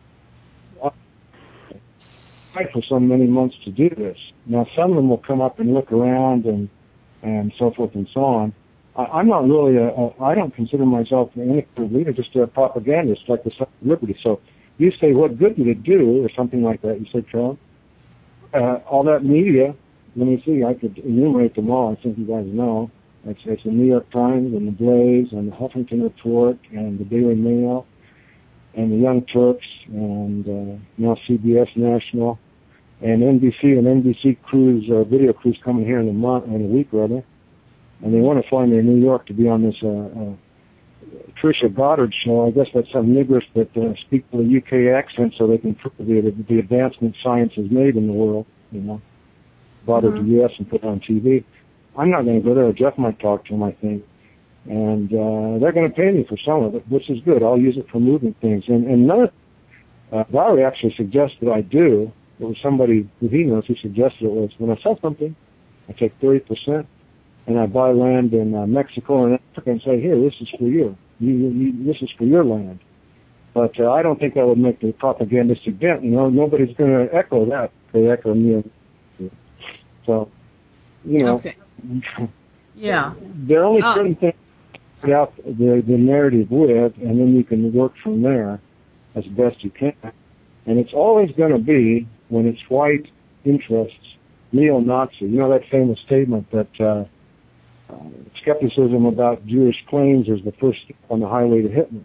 fight for so many months to do this. Now, some of them will come up and look around and, and so forth and so on. I, I'm not really a, a, I don't consider myself any kind of leader, just a propagandist like the Son of Liberty. So you say, what good did it do, or something like that. You say, Carol, uh, all that media, let me see, I could enumerate them all. I think you guys know. It's, it's the New York Times and the Blaze and the Huffington Report and the Daily Mail and the Young Turks and uh, now C B S National and N B C and N B C crews, uh, video crews coming here in a month, in a week rather. And they want to fly me to New York to be on this uh, uh, Trisha Goddard show. I guess that's some niggers that uh, speak with a U K accent so they can prove the, the advancement science has made in the world, you know. Brought Mhm. her to the U S and put it on T V. I'm not going to go there. Jeff might talk to him, I think. And uh, they're going to pay me for some of it, which is good. I'll use it for moving things. And, and none of, uh, Valerie actually suggested I do. It was somebody who he knows who suggested it was, when I sell something, I take thirty percent and I buy land in uh, Mexico and Africa and say, here, this is for you. You, you, you this is for your land. But uh, I don't think that would make the propagandistic dent. You know, nobody's going to echo that. They echo me. So, you know, Okay. Yeah. there are only Uh, certain things to put out the, the narrative with, and then you can work from there as best you can. And it's always going to be, when it's white interests, neo-Nazi. You know that famous statement that uh, uh, skepticism about Jewish claims is the first step on the highway to Hitler.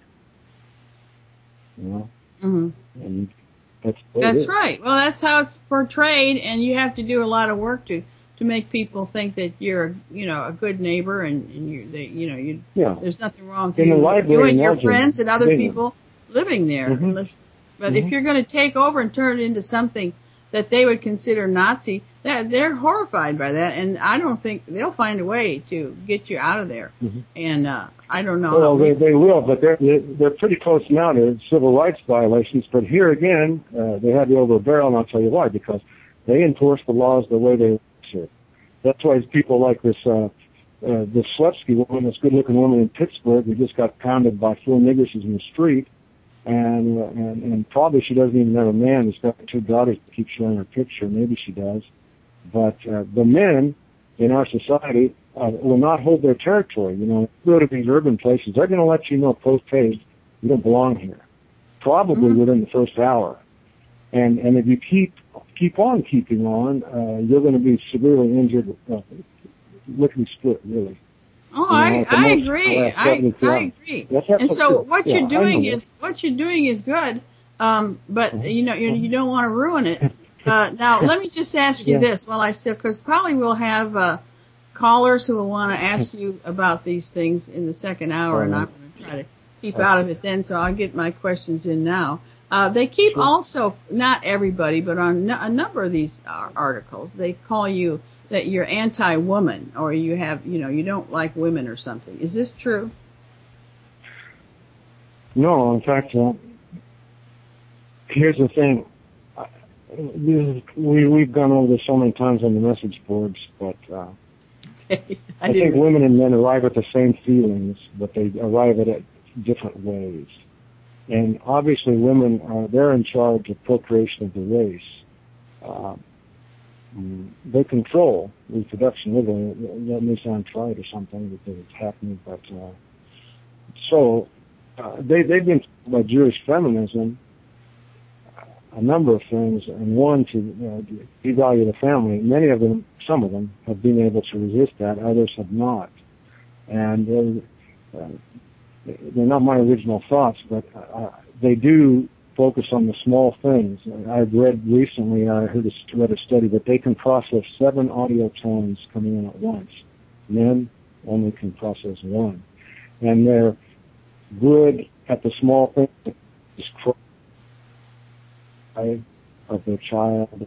You know? hmm And that's what it That's is. right. Well, that's how it's portrayed, and you have to do a lot of work to to make people think that you're, you know, a good neighbor, and, and you, they, you know, you. Yeah. There's nothing wrong with In the you, library you and in your Elgin, friends and other Bingham. people living there. Mhm. Unless, but if Mhm. you're going to take over and turn it into something that they would consider Nazi, They're, they're horrified by that, and I don't think they'll find a way to get you out of there. Mm-hmm. And uh, I don't know. Well, they, they will, but they're they're pretty close now to civil rights violations. But here again, uh, they have you over a barrel, and I'll tell you why. Because they enforce the laws the way they should. That's why people like this uh, uh, this Slutsky woman, this good-looking woman in Pittsburgh, who just got pounded by four niggers in the street. And, uh, and and probably she doesn't even have a man who's got two daughters to keep showing her picture. Maybe she does. But uh, the men in our society uh, will not hold their territory. You know, go to these urban places, they're going to let you know post-haste, you don't belong here, probably mm-hmm. within the first hour. And and if you keep keep on keeping on, uh, you're going to be severely injured, uh, lickety split, really. Oh, you know, I, I agree. I, I agree. And so what yeah, you're doing is what you're doing is good, um, but mm-hmm. you know you, you don't want to ruin it. Uh, now, let me just ask you yeah. this while I still, because probably we'll have uh, callers who will want to ask you about these things in the second hour, and I'm going to try to keep okay. out of it then, so I'll get my questions in now. Uh, they keep sure. also, not everybody, but on a number of these articles, they call you that you're anti-woman, or you have, you know, you don't like women or something. Is this true? No, in fact, uh, here's the thing. This is, we, we've gone over this so many times on the message boards, but uh, okay. I, I think women and men arrive at the same feelings, but they arrive at it different ways. And obviously women, are they're in charge of procreation of the race. Uh, they control reproduction, literally. That may sound trite or something because it's happening, but uh, so uh, they, they've been told by Jewish feminism a number of things, and one, to uh, devalue the family. Many of them, some of them, have been able to resist that. Others have not. And uh, they're not my original thoughts, but uh, they do focus on the small things. I've read recently, I heard a, read a study that they can process seven audio tones coming in at once. Men only can process one. And they're good at the small things, of their child,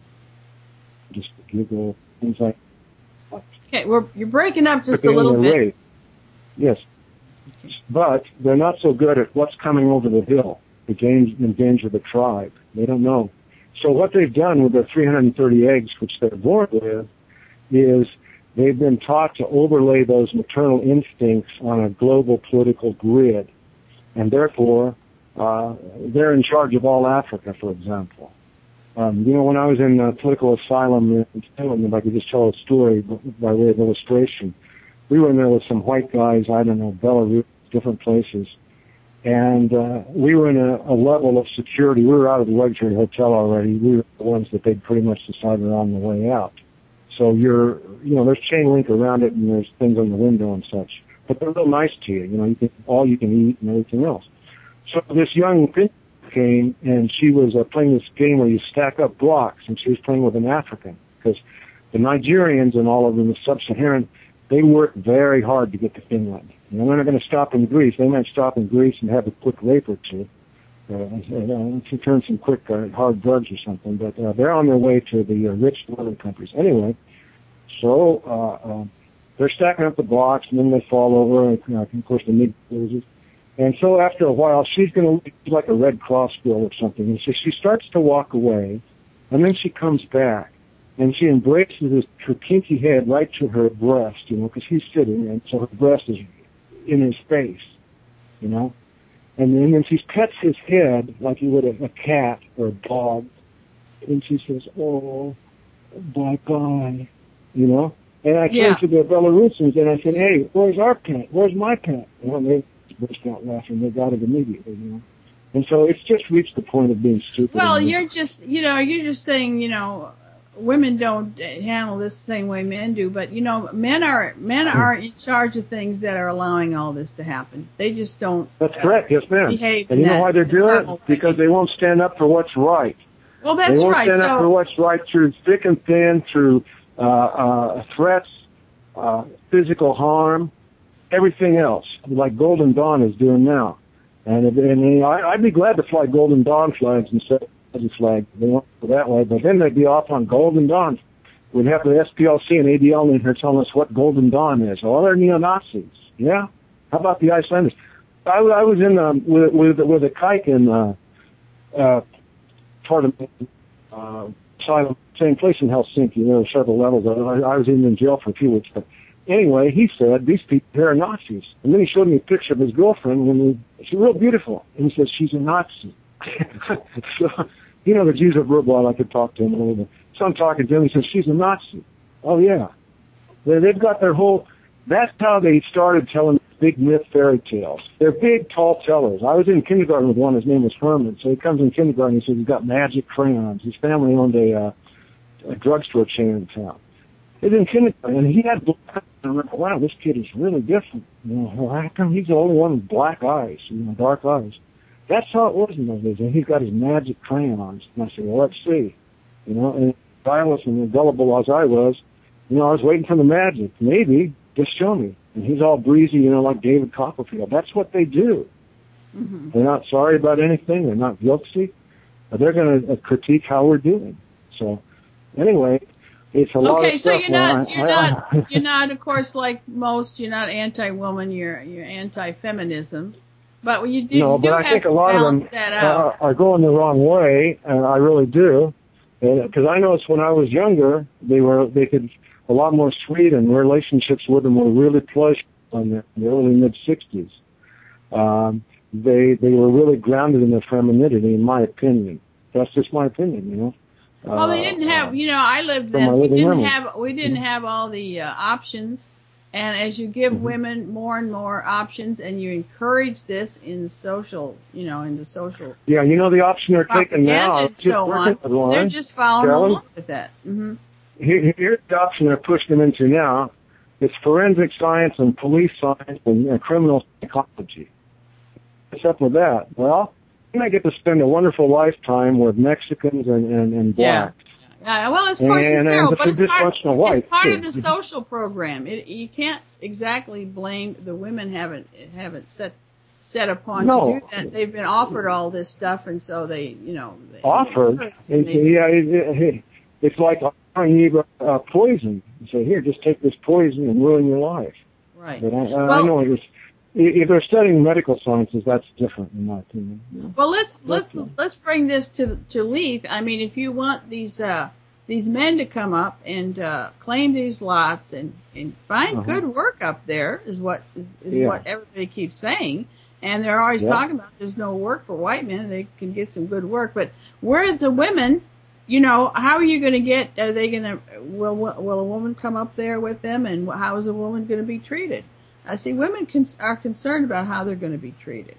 just giggle, things like that. Okay, well, you're breaking up just a little bit. Rate. Yes. Okay. But they're not so good at what's coming over the hill, the endanger the tribe. They don't know. So what they've done with their three hundred thirty eggs, which they're born with, is they've been taught to overlay those maternal instincts on a global political grid. And therefore, Uh, they're in charge of all Africa, for example. Um, you know, when I was in uh, political asylum in Finland, if I could just tell a story by way of illustration, we were in there with some white guys, I don't know, Belarus, different places, and uh, we were in a, a level of security. We were out of the luxury hotel already. We were the ones that they'd pretty much decided on the way out. So you're, you know, there's chain link around it, and there's things on the window and such. But they're real nice to you. You know, you can all you can eat and everything else. So this young kid came, and she was uh, playing this game where you stack up blocks, and she was playing with an African, because the Nigerians and all of them, the sub-Saharan, they work very hard to get to Finland. And they're not going to stop in Greece. They might stop in Greece and have a quick rape or two, uh, to turn some quick uh, hard drugs or something, but uh, they're on their way to the uh, rich northern countries. Anyway, so uh, uh, they're stacking up the blocks, and then they fall over, and uh, of course the meat loses. And so after a while, she's going to look like a Red Cross girl or something. And so she starts to walk away, and then she comes back, and she embraces his, her kinky head right to her breast, you know, because he's sitting, and so her breast is in his face, you know. And then, and then she pets his head like you would a, a cat or a dog, and she says, "Oh, bye-bye," you know. And I yeah. turned to the Belarusians, and I said, "Hey, where's our pet? Where's my pet?" You know, they burst out laughing. They got it immediately, you know. And so it's just reached the point of being stupid. Well, you're just, you know, you're just saying, you know, women don't handle this the same way men do, but you know, men are men are in charge of things that are allowing all this to happen. They just don't. That's uh, correct, yes, ma'am. Behave and in you know that why they're doing it? Because they won't stand up for what's right. Well, that's right. They won't right. stand so, up for what's right through thick and thin, through uh, uh, threats, uh, physical harm, everything else, like Golden Dawn is doing now. And, and, and I, I'd be glad to fly Golden Dawn flags instead of flag. They won't go that way, but then they'd be off on Golden Dawn we'd have the S P L C and A D L in here telling us what Golden Dawn is. Oh, they're neo-Nazis. Yeah? How about the Icelanders? I, I was in um, with, with with a kike in uh, uh, part of uh, same place in Helsinki. There were several levels of it. I, I was even in jail for a few weeks. But anyway, he said, these people here are Nazis. And then he showed me a picture of his girlfriend, and she's real beautiful. And he says, she's a Nazi. So, you know, the Jews are verbal. I could talk to him a little bit. So I'm talking to him. He says, she's a Nazi. Oh, yeah. They, they've got their whole... That's how they started telling big myth fairy tales. They're big, tall tellers. I was in kindergarten with one. His name was Herman. So he comes in kindergarten. He says he's got magic crayons. His family owned a, uh, a drugstore chain in town. He's in kindergarten, and he had black eyes. I remember, wow, this kid is really different. You know, well, how come he's the only one with black eyes, you know, dark eyes? That's how it was in those days. And he's got his magic crayons. And I said, well, let's see. You know, and guileless and gullible as I was, you know, I was waiting for the magic. Maybe, just show me. And he's all breezy, you know, like David Copperfield. That's what they do. Mm-hmm. They're not sorry about anything. They're not guilty. But they're going to uh, critique how we're doing. So, anyway, it's a lot okay, of so stuff. you're not, I, you're I, not, you're not, of course, like most. You're not anti-woman. You're you're anti-feminism. But you do, no, you do but I have think to a lot balance of them that out. uh, are going the wrong way, and I really do. Because I noticed when I was younger, they were they could a lot more sweet, and relationships with them were really pleasurable in the, in the early mid sixties. Um, they they were really grounded in their femininity, in my opinion. That's just my opinion, you know. Well, they didn't have, uh, you know, I lived from my then. We living didn't memory. have, we didn't have all the uh, options. And as you give Mhm. women more and more options, and you encourage this in social, you know, in the social Yeah, you know the option they're taking propaganda now. and so on, they're just following Carolyn? along with that. Mm-hmm. Here, here's the option they're pushing them into now. It's forensic science and police science and uh, criminal psychology. What's up with that? Well, you might get to spend a wonderful lifetime with Mexicans and, and, and Yeah. blacks. Yeah, well, of course And- it's and terrible, it's but a it's part, dysfunctional life, it's part too. of the social program. It, you can't exactly blame the women haven't haven't set set upon No. to do that. They've been offered all this stuff, and so they, you know, they, Offered? and It's, they, yeah, it, it, it's like offering you uh, poison. You say, here, just take this poison and ruin your life. right. But I, I, Well- I know it was, if they're studying medical sciences, that's different, in my opinion. Well, let's let's Okay. let's bring this to to Leith. I mean, if you want these uh these men to come up and uh claim these lots and and find Uh-huh. good work up there is what is, is Yeah. what everybody keeps saying, and they're always Yeah. talking about there's no work for white men. They can get some good work, but where's the women? You know, how are you going to get? Are they going to? Will will a woman come up there with them? And how is a woman going to be treated? I see women cons- are concerned about how they're going to be treated.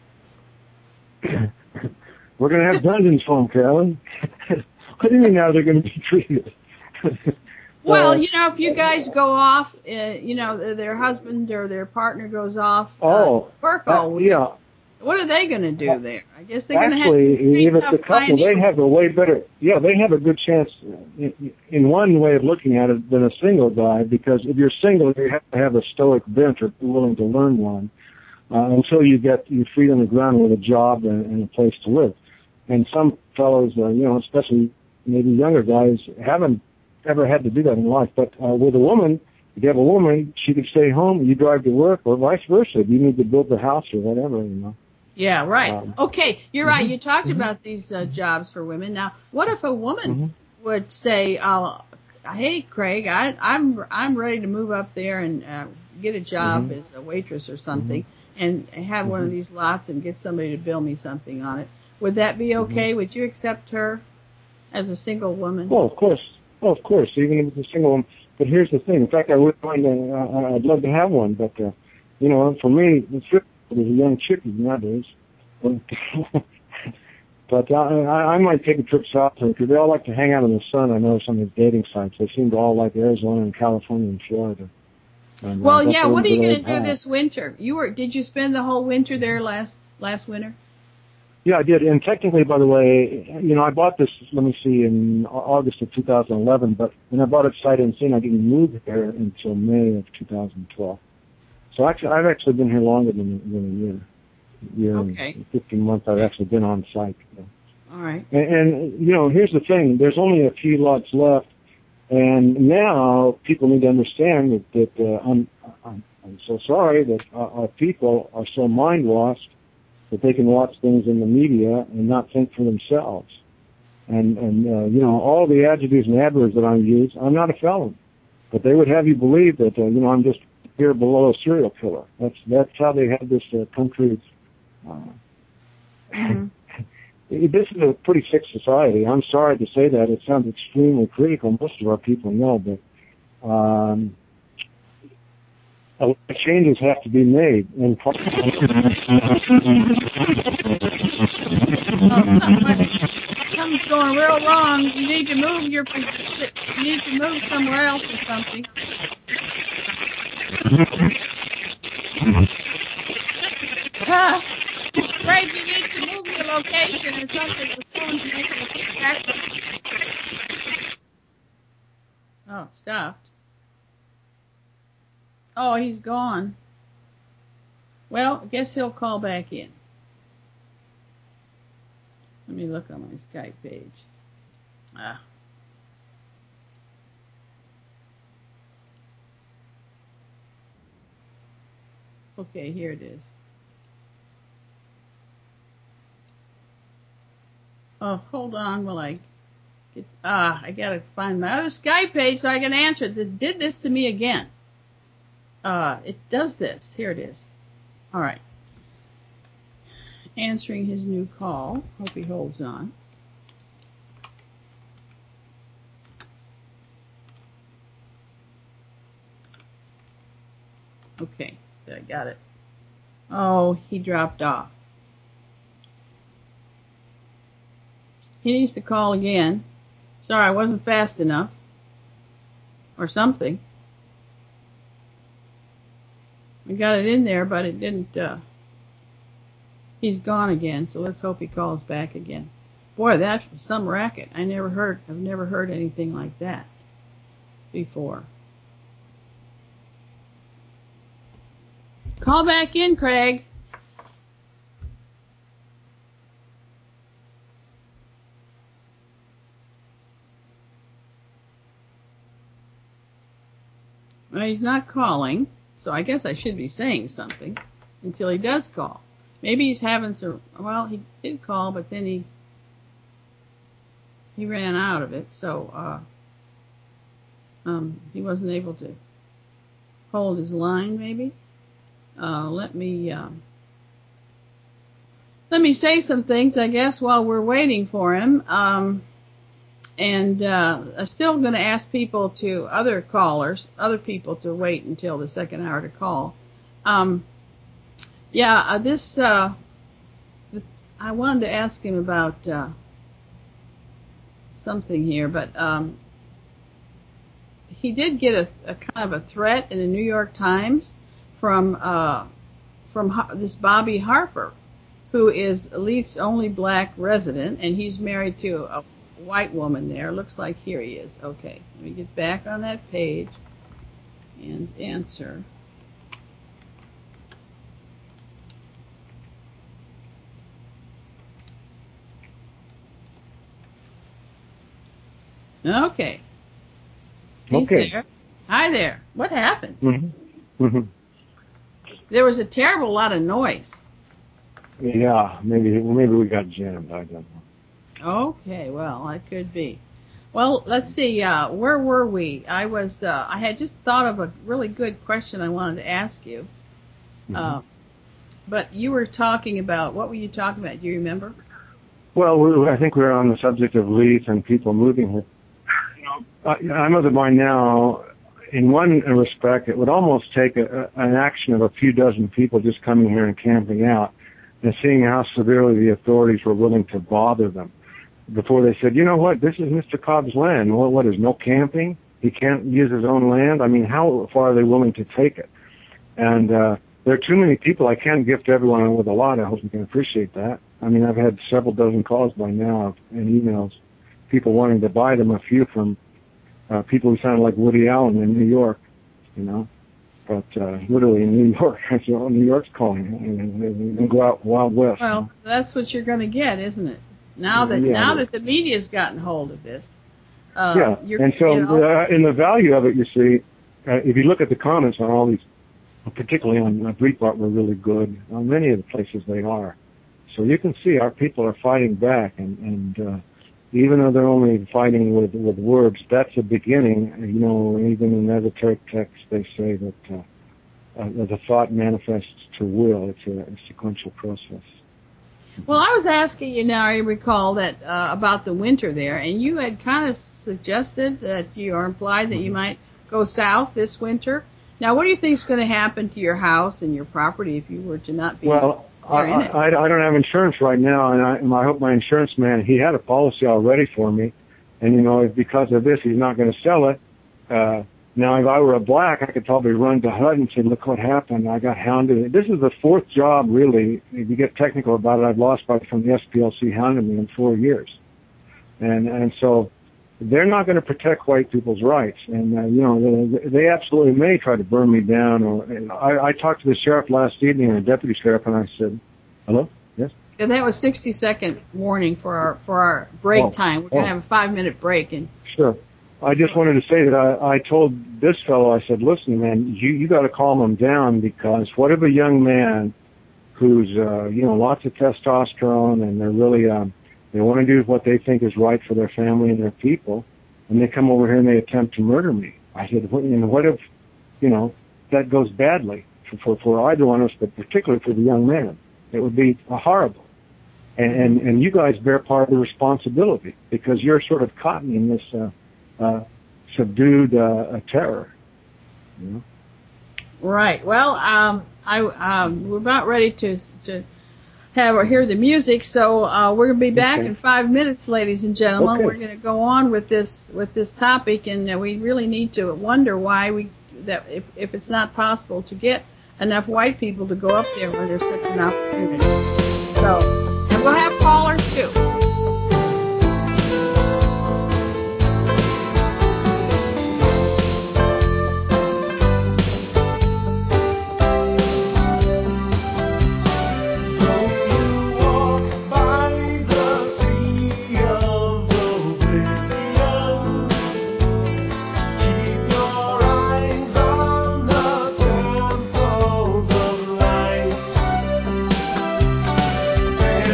We're going to have dungeons for them, Carolyn. What do you mean how they're going to be treated? Well, Uh, you know, if you guys go off, uh, you know, th- their husband or their partner goes off uh, Oh, work uh, all week, yeah. what are they going to do there? I guess they're going to have Actually, to be pretty if it's tough a couple, they finding- have a way better, yeah, they have a good chance in, in one way of looking at it than a single guy, because if you're single, you have to have a stoic bent or be willing to learn one uh, until you get your feet on the ground with a job and, and a place to live. And some fellows, uh, you know, especially maybe younger guys, haven't ever had to do that in life. But uh, with a woman, if you have a woman, she can stay home, you drive to work, or vice versa. If you need to build the house or whatever, you know. Yeah, right. Um, Okay, you're right. mhm, You talked mhm. about these uh, jobs for women. Now, what if a woman Mhm. would say, uh, "Hey, Craig, I, I'm I'm ready to move up there and uh, get a job Mhm. as a waitress or something, and have one of Mhm. these lots and get somebody to bill me something on it." Would that be okay? Would you accept her as a single woman? Well, of course. Well, of course, even if it's a single one. But here's the thing. In fact, I would find, uh, uh, I'd love to have one, but, uh, you know, for me, the trip was a young chickie nowadays. But, but uh, I, I might take a trip south because they all like to hang out in the sun. I know some of the dating sites. They seem to all like Arizona and California and Florida. And, uh, Well, that's yeah. a What are you little going bit to do odd. this winter? You were? Did you spend the whole winter there last last winter? Yeah, I did. And technically, by the way, you know, I bought this, let me see, in August of two thousand eleven, but when I bought it sight unseen, I didn't move there until May of two thousand twelve. So actually, I've actually been here longer than, than a year. year Okay. and fifteen months I've actually been on site. You know. All right. And, and, you know, here's the thing. There's only a few lots left. And now people need to understand that, that uh, I'm, I'm, I'm so sorry that our, our people are so mind-washed that they can watch things in the media and not think for themselves. And, and uh, you know, all the adjectives and adverbs that I use, I'm not a felon. But they would have you believe that, uh, you know, I'm just here below a serial killer. That's that's how they have this uh, country. Uh, mm-hmm. This is a pretty sick society. I'm sorry to say that. It sounds extremely critical. Most of our people know, but um, changes have to be made. And oh, something, something's going real wrong. You need to move your position. You need to move somewhere else or something. Ah, Greg, you need to move your location or something. The phone's making a big racket. Oh, it stopped. Oh, he's gone. Well, I guess he'll call back in. Let me look on my Skype page. Ah. Okay, here it is. Oh, hold on while I get, ah, I gotta find my other Skype page so I can answer it. It did this to me again. Uh, it does this. Here it is. All right. Answering his new call. Hope he holds on. Okay, I got it. Oh, he dropped off. He needs to call again. Sorry, I wasn't fast enough. Or something. I got it in there, but it didn't, uh, he's gone again, so let's hope he calls back again. Boy, that's some racket. I never heard, I've never heard anything like that before. Call back in, Craig. Well, he's not calling, so I guess I should be saying something until he does call. Maybe he's having some, well, he did call, but then he, he ran out of it, so, uh, um, he wasn't able to hold his line, maybe. Uh, let me, um, let me say some things, I guess, while we're waiting for him. Um, and, uh, I'm still going to ask people to, other callers, other people to wait until the second hour to call. Um, yeah, uh, this, uh, I wanted to ask him about, uh, something here, but, um, he did get a, a kind of a threat in the New York Times from, uh, from this Bobby Harper, who is Leith's only black resident, and he's married to a white woman there. Looks like here he is. Okay, let me get back on that page and answer. Okay. He's okay. there. Hi there. What happened? Mm-hmm. Mm-hmm. There was a terrible lot of noise. Yeah, maybe maybe we got jammed. I don't know. Okay, well, that could be. Well, let's see. Uh, where were we? I was. Uh, I had just thought of a really good question I wanted to ask you. Mm-hmm. Uh, but you were talking about, what were you talking about? Do you remember? Well, we, I think we were on the subject of Leith and people moving here. I, I'm of the mind now, in one respect, it would almost take a, an action of a few dozen people just coming here and camping out and seeing how severely the authorities were willing to bother them before they said, you know what, this is Mister Cobb's land. What, what is, no camping? He can't use his own land? I mean, how far are they willing to take it? And uh, there are too many people. I can't gift everyone with a lot. I hope you can appreciate that. I mean, I've had several dozen calls by now and emails, people wanting to buy them, a few from uh, people who sound like Woody Allen in New York, you know. But uh, literally in New York, you know, New York's calling, and, and, and go out Wild West. Well, you know? That's what you're going to get, isn't it? Now that yeah, now that the media's gotten hold of this, Uh, yeah, you're, and so you know, uh, in the value of it, you see, uh, if you look at the comments on all these, particularly on uh, Breitbart, were really good. On many of the places they are. So you can see our people are fighting back, and, and uh, even though they're only fighting with, with words, that's a beginning. You know, even in esoteric texts, they say that uh, uh, the thought manifests to will. It's a, a sequential process. Well, I was asking you now, I recall that uh, about the winter there, and you had kind of suggested that you, or implied that you might go south this winter. Now, what do you think is going to happen to your house and your property if you were to not be well, there I, in it? I, I don't have insurance right now, and I, and I hope my insurance man, he had a policy already for me, and, you know, because of this, he's not going to sell it. Uh, now, if I were a black, I could probably run to H U D and say, look what happened. I got hounded. This is the fourth job, really. If you get technical about it, I've lost by from the S P L C hounded me in four years. And, and so they're not going to protect white people's rights. And, uh, you know, they, they absolutely may try to burn me down. Or and I, I talked to the sheriff last evening, and the deputy sheriff, and I said, hello? Yes? And that was sixty second warning for our, for our break Oh, time. We're going to oh. have a five minute break. And Sure. I just wanted to say that I, I told this fellow, I said, listen, man, you, you got to calm him down, because what if a young man who's, uh, you know, lots of testosterone, and they're really, um, they want to do what they think is right for their family and their people, and they come over here and they attempt to murder me. I said, what, you know, what if, you know, that goes badly for, for, for either one of us, but particularly for the young man? It would be horrible. And, and, and you guys bear part of the responsibility, because you're sort of caught in this, uh, uh, subdued, uh, terror, you know? right. Well, um, I, um, we're about ready to, to have or hear the music. So, uh, we're going to be back Okay. in five minutes, ladies and gentlemen. Okay. We're going to go on with this, with this topic. And uh, we really need to wonder why we, that if, if it's not possible to get enough white people to go up there when there's such an opportunity. So, and we'll have callers too. Temples of light.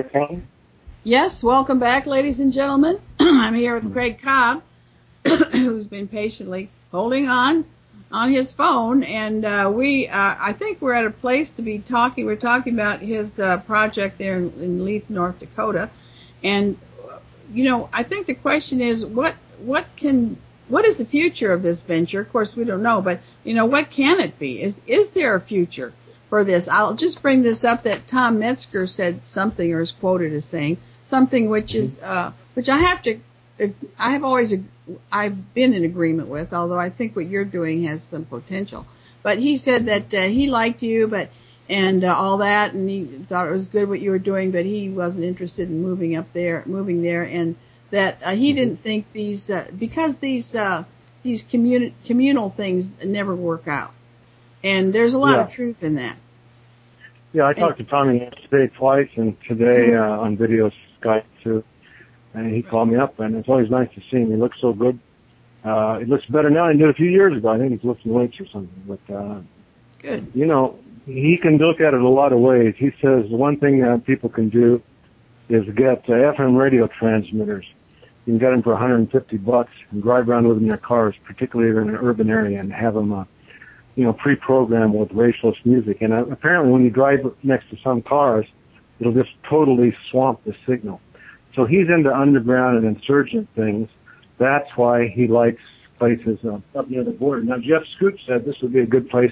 back, Tom? Yes, welcome back, ladies and gentlemen. I'm here with Craig Cobb, who's been patiently holding on on his phone, and uh, we, uh, I think we're at a place to be talking. We're talking about his uh, project there in, in Leith, North Dakota, and you know, I think the question is, what, what can, what is the future of this venture? Of course, we don't know, but you know, what can it be? Is is there a future for this? I'll just bring this up that Tom Metzger said something, or is quoted as saying something, which is, uh, which I have to, I have always, I've been in agreement with, although I think what you're doing has some potential. But he said that uh, he liked you, but, and uh, all that, and he thought it was good what you were doing, but he wasn't interested in moving up there, moving there, and that uh, he didn't think these, uh, because these, uh, these communi- communal things never work out. And there's a lot Yeah. of truth in that. Yeah, I talked to Tommy yesterday twice, and today uh, on video Skype too. And he called me up, and it's always nice to see him. He looks so good. Uh, he looks better now than he did a few years ago. I think he's lifting weights or something. But uh, Good. you know, he can look at it a lot of ways. He says the one thing uh, people can do is get uh, F M radio transmitters. You can get them for one hundred fifty bucks and drive around with them in their cars, particularly if they're in an urban area, and have them, uh, you know, pre-programmed with racialist music. And uh, apparently, when you drive next to some cars, it'll just totally swamp the signal. So he's into underground and insurgent things. That's why he likes places uh, up near the border. Now, Jeff Scoop said this would be a good place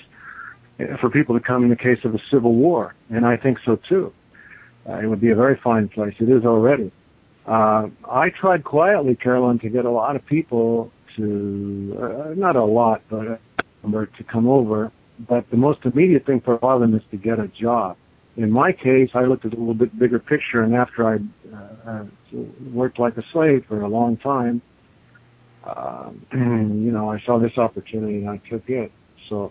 for people to come in the case of a civil war, and I think so too. Uh, it would be a very fine place. It is already. Uh, I tried quietly, Carolyn, to get a lot of people to, uh, not a lot, but a number to come over. But the most immediate thing for a lot of them is to get a job. In my case, I looked at a little bit bigger picture, and after I uh, uh, worked like a slave for a long time, uh, you know, I saw this opportunity and I took it. So,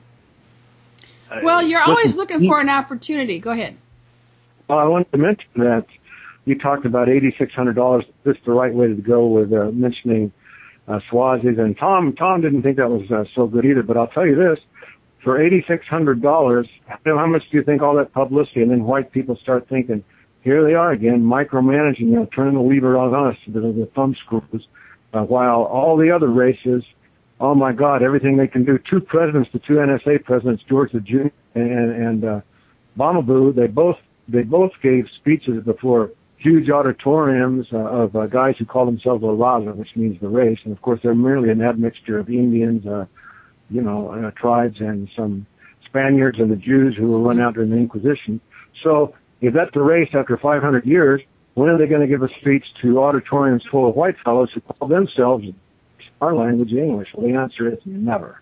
Well, you're uh, always listen, looking for an opportunity. Go ahead. Well, I wanted to mention that you talked about eighty-six hundred dollars. This is the right way to go with uh, mentioning uh, Swazis. And Tom, Tom didn't think that was uh, so good either. But I'll tell you this: for eighty-six hundred dollars, how much do you think all that publicity? And then white people start thinking, here they are again, micromanaging, you know, turning the lever on us, the, the thumb screws, uh, while all the other races, oh my God, everything they can do. Two presidents, the two N S A presidents, George the Junior and, and uh, Bomabu, they both they both gave speeches before huge auditoriums uh, of uh, guys who call themselves La Raza, which means the race, and of course they're merely an admixture of Indians, uh, you know, uh, tribes, and some Spaniards and the Jews who were run out during the Inquisition. So if that's the race after five hundred years, when are they going to give a speech to auditoriums full of white fellows who call themselves our language English? Well, the answer is never.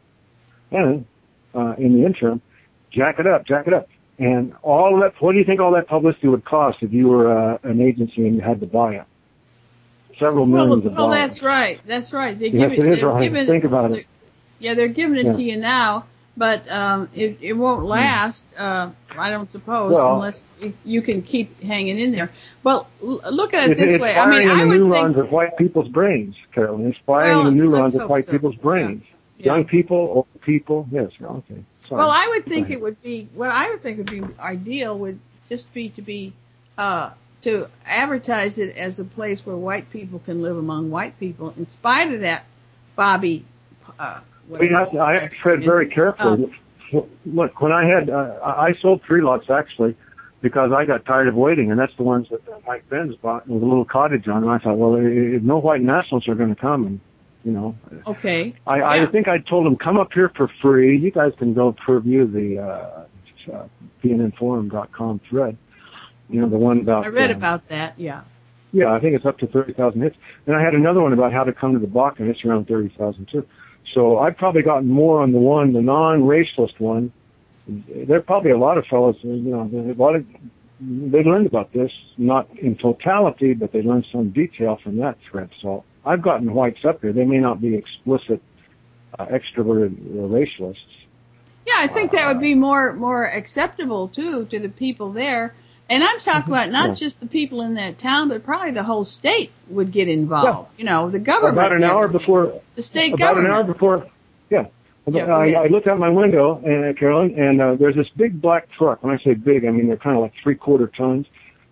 And uh, in the interim, jack it up, jack it up. And all of that, what do you think all that publicity would cost if you were uh, an agency and you had to buy it? Several millions well, of well, dollars. that's right. That's right. They Yes, give it is they're right. giving, Think about it. Yeah, they're giving it Yeah. to you now, but um, it, it won't last, uh, I don't suppose, Well, unless you can keep hanging in there. Well, l- look at it It, this it's way. I firing mean, in I the would neurons think, of white people's brains, Carolyn. It's firing Well, in the neurons let's of hope white so. people's brains. Yeah. Young people, old people, yes, okay. Sorry. well, I would Go think ahead. it would be, what I would think would be ideal would just be to be, uh, to advertise it as a place where white people can live among white people. In spite of that, Bobby, uh, We have to, I tread very carefully. Um, Look, when I had, uh, I sold three lots actually because I got tired of waiting, and that's the ones that uh, Mike Benz bought with a little cottage on them. I thought, well, if no white nationals are going to come, and you know, okay. I, Yeah. I think I told them, come up here for free. You guys can go preview the uh, uh, being informed dot com thread. You know, the one about. I read uh, about that, yeah. Yeah, I think it's up to thirty thousand hits. And I had another one about how to come to the Bakken. It's around thirty thousand too. So I've probably gotten more on the one, the non-racialist one. There are probably a lot of fellows, you know, a lot of, they learned about this, not in totality, but they learned some detail from that thread. So I've gotten whites up here. They may not be explicit, uh, extroverted uh, racialists. Yeah, I think that would be more more acceptable too to the people there. And I'm talking about not Yeah. just the people in that town, but probably the whole state would get involved. You know, the government. About an and hour everything. before, The state about government. an hour before, yeah. Yeah, go I, ahead. I looked out my window, uh, Carolyn, and uh, there's this big black truck. When I say big, I mean they're kind of like three-quarter tons.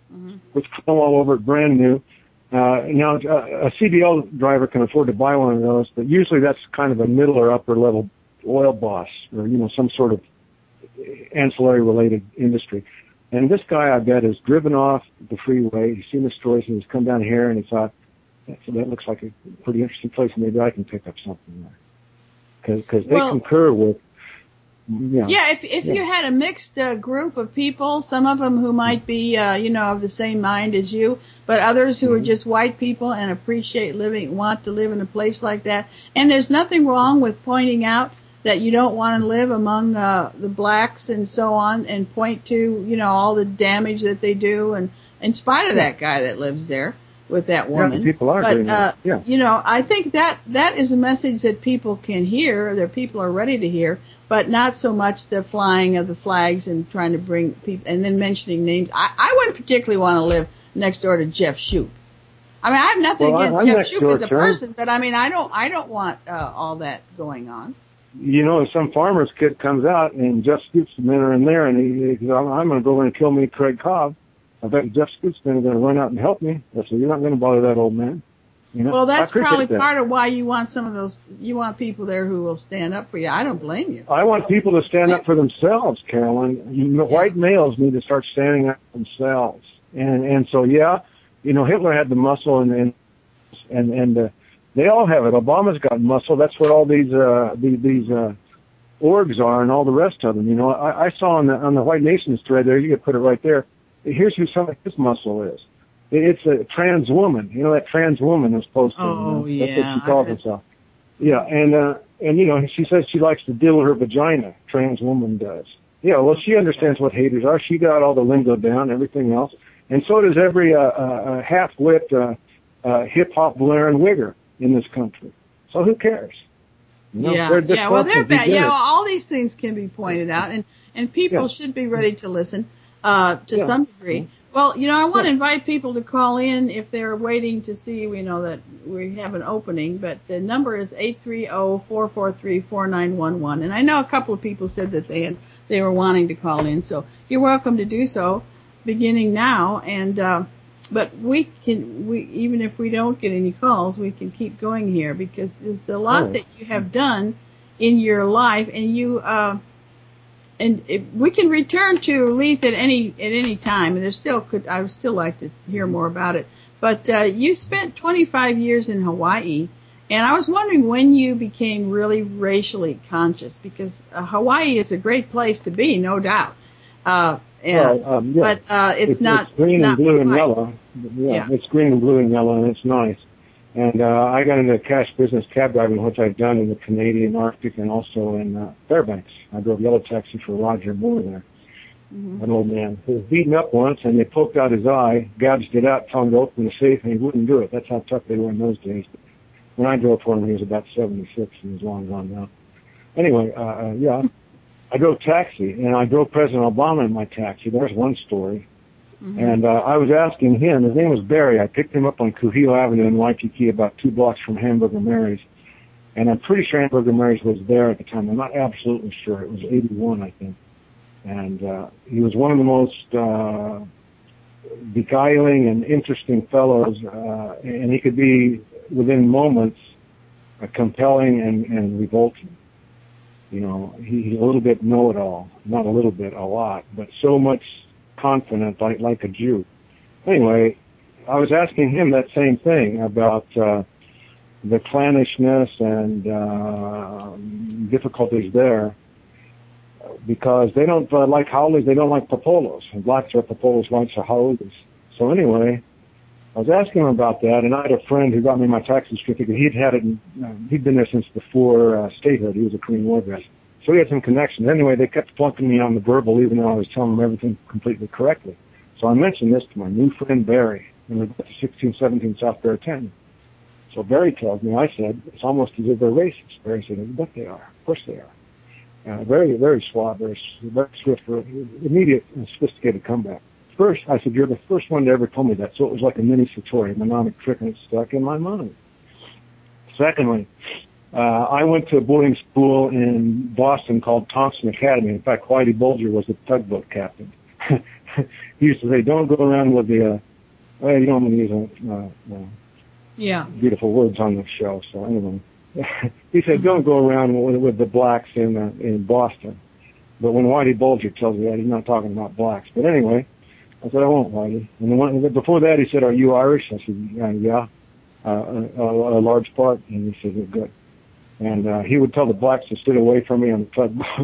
mm-hmm. with chrome all over it, brand new. Uh, now, uh, a C D L driver can afford to buy one of those, but usually that's kind of a middle or upper level oil boss or, you know, some sort of ancillary related industry. And this guy, I bet, has driven off the freeway. He's seen the stories and he's come down here and he thought, so that looks like a pretty interesting place. Maybe I can pick up something there. Because they well, concur with, you know, yeah, if if yeah. you had a mixed uh, group of people, some of them who might be, uh, you know, of the same mind as you, but others who mm-hmm. are just white people and appreciate living, want to live in a place like that. And there's nothing wrong with pointing out that you don't want to live among uh, the blacks and so on, and point to, you know, all the damage that they do, and in spite of yeah. that guy that lives there with that woman. Yeah, people are but, doing that. Uh, yeah. you know, I think that that is a message that people can hear, that people are ready to hear, but not so much the flying of the flags and trying to bring people, and then mentioning names. I, I wouldn't particularly want to live next door to Jeff Shoup. I mean, I have nothing well, against I'm Jeff Shoup as a to person, but I mean, I don't, I don't want uh, all that going on. You know, if some farmer's kid comes out and Jeff Scoop's men are in there and he, he goes, I'm going to go in and kill me Craig Cobb, I bet Jeff Scoop's men are going to run out and help me. I said, you're not going to bother that old man. You know, well, that's probably that. part of why you want some of those, you want people there who will stand up for you. I don't blame you. I want people to stand up for themselves, Carolyn. You know, yeah. White males need to start standing up for themselves. And, and so, yeah, you know, Hitler had the muscle and, and, and, and uh, they all have it. Obama's got muscle. That's what all these, uh, these, these, uh, orgs are and all the rest of them. You know, I, I saw on the, on the White Nations thread there, you could put it right there. Here's who some of his muscle is. It's a trans woman. You know, that trans woman was posted. Oh, you know? yeah. That's what she calls herself. Yeah, and, uh, and, you know, she says she likes to diddle her vagina. Trans woman does. Yeah, well, she understands what haters are. She got all the lingo down, everything else. And so does every, uh, uh, half-wit, uh, uh, hip-hop blaring wigger in this country. So who cares? You know, yeah, yeah. Well, they're bad. Yeah, well, all these things can be pointed out, and and people yeah. should be ready to listen uh, to yeah. some degree. Well, you know, I want yeah. to invite people to call in if they're waiting to see, you know, that we have an opening. But the number is eight three zero, four four three, four nine one one. And I know a couple of people said that they had they were wanting to call in, so you're welcome to do so, beginning now. And uh, but we can, we even if we don't get any calls, we can keep going here because there's a lot oh. that you have done in your life, and you. Uh, And if we can return to Leith at any at any time, and there's still could I would still like to hear more about it. But uh, you spent twenty-five years in Hawaii, and I was wondering when you became really racially conscious, because uh, Hawaii is a great place to be, no doubt. Uh, and, well, um, yeah. But uh, it's, it's not it's green it's and not blue white. and yellow. Yeah, yeah, it's green and blue and yellow, and it's nice. And uh, I got into cash business cab driving, which I've done in the Canadian Arctic and also in uh, Fairbanks. I drove yellow taxi for Roger Moore there, mm-hmm. an old man who was beaten up once, and they poked out his eye, gouged it out, told him to open the safe, and he wouldn't do it. That's how tough they were in those days. But when I drove for him, he was about seventy-six, and he's long gone now. Anyway, uh, yeah, I drove taxi, and I drove President Obama in my taxi. There's one story. Mm-hmm. And uh, I was asking him, his name was Barry. I picked him up on Kuhio Avenue in Waikiki, about two blocks from Hamburger Mary's. And I'm pretty sure Hamburger Mary's was there at the time. I'm not absolutely sure. It was eighty-one, I think. And uh, he was one of the most uh, beguiling and interesting fellows. Uh, and he could be, within moments, uh, compelling and, and revolting. You know, he, he's a little bit know-it-all. Not a little bit, a lot. But so much confident, like like a Jew. Anyway, I was asking him that same thing about uh, the clannishness and uh, difficulties there, because they don't uh, like haoles, they don't like popolos. And blacks are popolos, whites are haoles. So anyway, I was asking him about that, and I had a friend who got me my taxi certificate. He'd had it, in, uh, he'd been there since before uh, statehood. He was a Korean War vet. So he had some connections. Anyway, they kept plunking me on the verbal, even though I was telling them everything completely correctly. So I mentioned this to my new friend Barry, and we got to sixteen seventeen South Bear Canyon. So Barry tells me, I said, it's almost as if they're racist. Barry said, I bet they are. Of course they are. Uh, very, very suave, very, very swift, immediate and sophisticated comeback. First, I said, you're the first one to ever tell me that. So it was like a mini Satori, a mnemonic trick, and it stuck in my mind. Secondly, Uh, I went to a boarding school in Boston called Thompson Academy. In fact, Whitey Bulger was the tugboat captain. he used to say, don't go around with the, uh, well, you don't want to use uh, uh, yeah. beautiful words on the show, so anyway. He said, don't go around with, with the blacks in uh, in Boston. But when Whitey Bulger tells me that, he's not talking about blacks. But anyway, I said, I won't, Whitey. And the one, before that, he said, are you Irish? I said, yeah, yeah uh, a, a large part. And he said, you're good. And uh, he would tell the blacks to sit away from me on the tugboat.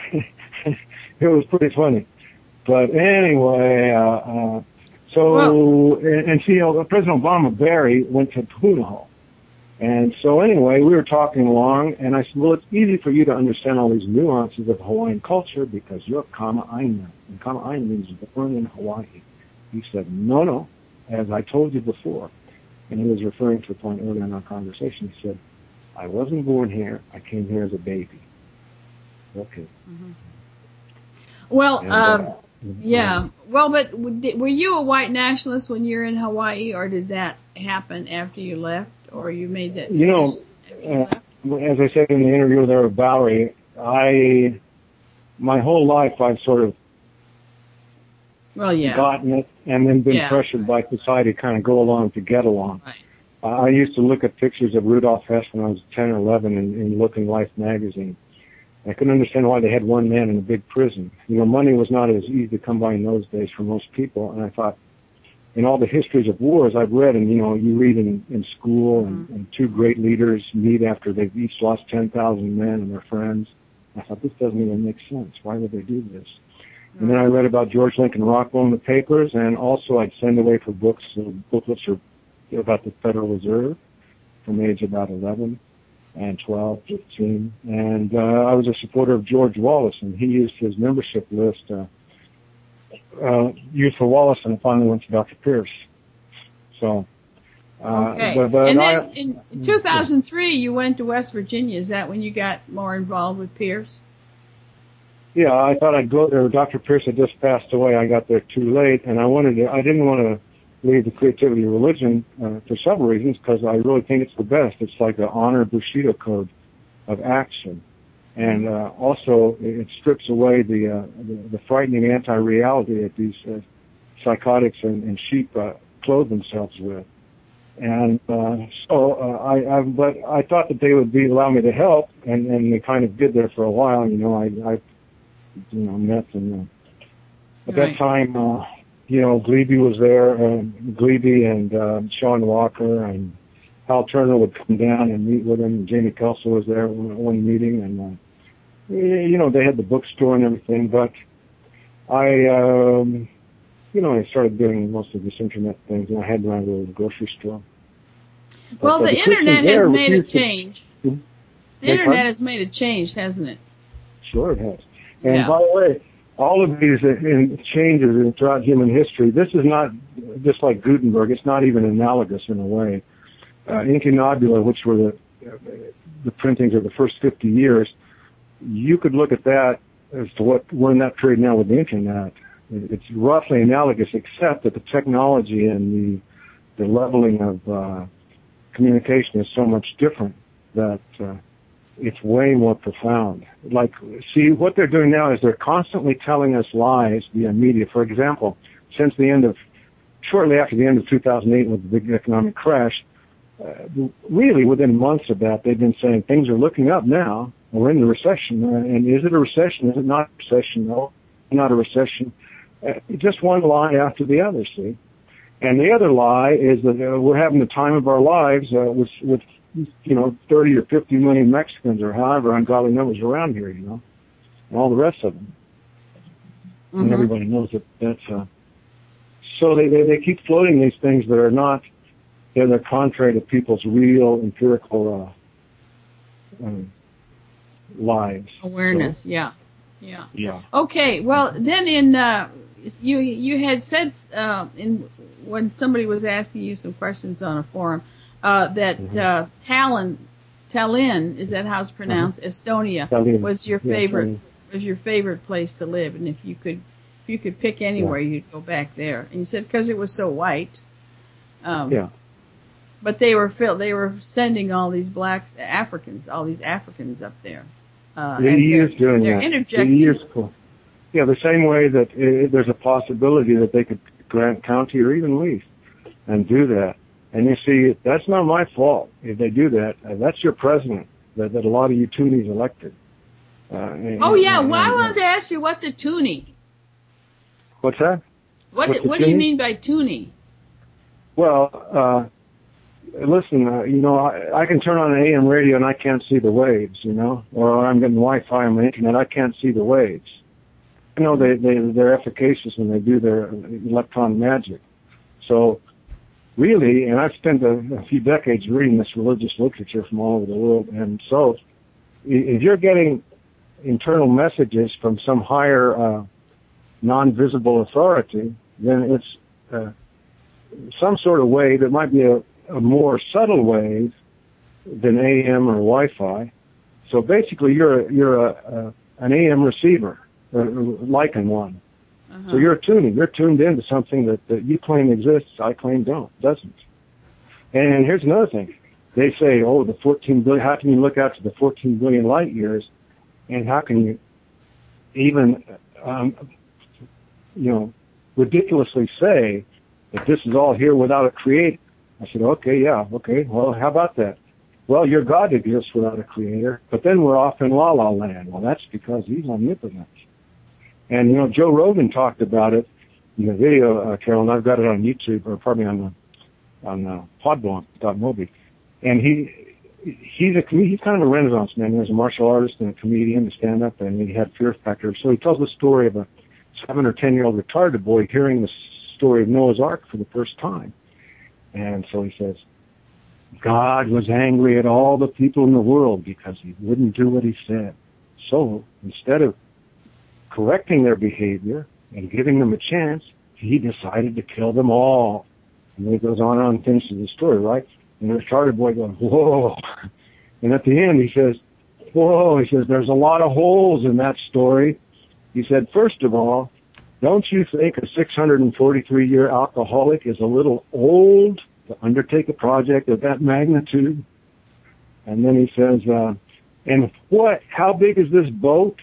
It was pretty funny. But anyway, uh, uh, so, well, and, and see, uh, President Obama, Barry, went to Punahou. And so anyway, we were talking along, and I said, well, it's easy for you to understand all these nuances of Hawaiian culture because you're Kama'aina. And Kama'aina means born in Hawaii. He said, no, no, as I told you before. And he was referring to a point earlier in our conversation. He said, I wasn't born here. I came here as a baby. Okay. Mm-hmm. Well, and, um, uh, yeah. Well, but were you a white nationalist when you were in Hawaii, or did that happen after you left? Or you made that decision? You know, you uh, as I said in the interview there with Valerie, I, my whole life I've sort of well, yeah. gotten it and then been yeah. pressured by society to kind of go along to get along. Right. Uh, I used to look at pictures of Rudolph Hess when I was ten or eleven in, in Looking Life magazine. I couldn't understand why they had one man in a big prison. You know, money was not as easy to come by in those days for most people, and I thought, in all the histories of wars I've read, and you know, you read in, in school, mm-hmm. and, and two great leaders meet after they've each lost ten thousand men and their friends. I thought, this doesn't even make sense. Why would they do this? Mm-hmm. And then I read about George Lincoln Rockwell in the papers, and also I'd send away for books, uh, booklets or, about the Federal Reserve from age about eleven and twelve, fifteen. And uh, I was a supporter of George Wallace, and he used his membership list uh, Uh, used for Wallace, and I finally went to Doctor Pierce. So, uh, okay. But, but and I, then in two thousand three, you went to West Virginia. Is that when you got more involved with Pierce? Yeah, I thought I'd go there. Doctor Pierce had just passed away. I got there too late, and I wanted to. I didn't want to leave the creativity of religion uh, for several reasons, because I really think it's the best. It's like an honor Bushido code of action. And uh, also, it strips away the, uh, the the frightening anti-reality that these uh, psychotics and, and sheep uh, clothe themselves with. And uh, so, uh, I, I but I thought that they would be allow me to help, and, and they kind of did there for a while. You know, I, I you know met and uh, at right. that time, uh, you know, Glebe was there, uh, Glebe and uh, Sean Walker and Hal Turner would come down and meet with him. Jamie Kelso was there one, one meeting, and. Uh, You know, they had the bookstore and everything, but I, um, you know, I started doing most of this internet things, and I had to run to the grocery store. Well, but, the, the internet has made a to, change. Hmm? The internet has made a change, hasn't it? Sure it has. And yeah. by the way, all of these uh, changes throughout human history, this is not just like Gutenberg. It's not even analogous in a way. Uh, Incunabula, which were the, uh, the printings of the first fifty years, you could look at that as to what we're in that period now with the internet. It's roughly analogous, except that the technology and the the leveling of uh, communication is so much different that uh, it's way more profound. Like, see, what they're doing now is they're constantly telling us lies via media. For example, since the end of, shortly after the end of two thousand eight with the big economic crash, uh, really within months of that, they've been saying things are looking up now. We're in the recession, uh, and is it a recession? Is it not a recession? No, not a recession. Uh, just one lie after the other, see? And the other lie is that uh, we're having the time of our lives uh, with, with, you know, thirty or fifty million Mexicans or however ungodly numbers around here, you know, and all the rest of them. Mm-hmm. And everybody knows that that's, uh, so they, they, they keep floating these things that are not, they're, they're contrary to people's real empirical, uh, um, lives. Awareness, so, yeah. Yeah. Yeah. Okay, well, then in, uh, you, you had said, uh, in, when somebody was asking you some questions on a forum, uh, that, mm-hmm. uh, Tallinn, Tallinn, is that how it's pronounced? Mm-hmm. Estonia Tallinn. was your Yeah, favorite, Tallinn. was your favorite place to live. And if you could, if you could pick anywhere, yeah. you'd go back there. And you said, because it was so white. Um, yeah. But they were filled, they were sending all these blacks, Africans, all these Africans up there. Uh, the as E U's they're, doing they're that. interjecting. The E U's cool. Yeah, the same way that it, there's a possibility that they could grant county or even lease and do that. And you see, that's not my fault if they do that. Uh, that's your president that, that a lot of you toonies elected. Uh, and, oh, yeah. and, Well, and, I wanted to ask you, what's a toonie? What's that? What, what's what do you mean by toonie? Well, uh, listen, uh, you know, I, I can turn on an A M radio and I can't see the waves, you know, or I'm getting Wi-Fi on the internet, I can't see the waves. You know, they, they, they're efficacious when they do their electron magic. So, really, and I've spent a, a few decades reading this religious literature from all over the world, and so if you're getting internal messages from some higher uh, non-visible authority, then it's uh, some sort of wave. It might be a, a more subtle wave than A M or Wi-Fi. So basically, you're a, you're a, a, an A M receiver, or liken one. Uh-huh. So you're tuning. You're tuned into something that, that you claim exists, I claim don't, doesn't. And here's another thing. They say, oh, the fourteen billion, how can you look out to the fourteen billion light years, and how can you even, um, you know, ridiculously say that this is all here without a creator? I said, okay, yeah, okay, well, how about that? Well, your God exists without a creator, but then we're off in La La Land. Well, that's because he's omnipotent. And, you know, Joe Rogan talked about it in the video, uh, Carolyn. I've got it on YouTube, or pardon me, on the, on uh, podblog dot mobi. And he, he's a, he's kind of a renaissance man. He was a martial artist and a comedian, a stand-up, and he had fear factor. So he tells the story of a seven or ten-year-old retarded boy hearing the story of Noah's Ark for the first time. And so he says, God was angry at all the people in the world because he wouldn't do what he said. So instead of correcting their behavior and giving them a chance, he decided to kill them all. And then he goes on and finishes the story, right? And the retarded boy goes, whoa. And at the end he says, whoa, he says, there's a lot of holes in that story. He said, first of all, don't you think a six hundred forty-three year alcoholic is a little old to undertake a project of that magnitude? And then he says, uh, and what, how big is this boat?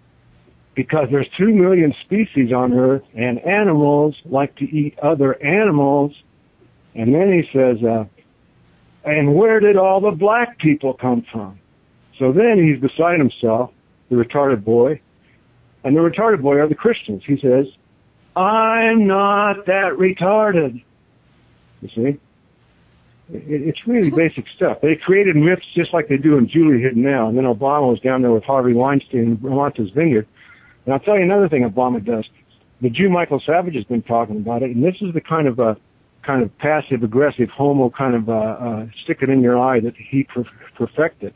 Because there's two million species on Earth, and animals like to eat other animals. And then he says, uh, and where did all the black people come from? So then he's beside himself, the retarded boy, and the retarded boy are the Christians. He says, I'm not that retarded. You see? It's really basic stuff. They created myths just like they do in Julie Hidden Now. And then Obama was down there with Harvey Weinstein in Martha's Vineyard. And I'll tell you another thing Obama does. The Jew Michael Savage has been talking about it, and this is the kind of uh, kind of passive-aggressive, homo kind of uh, uh, stick it in your eye that he per- perfected.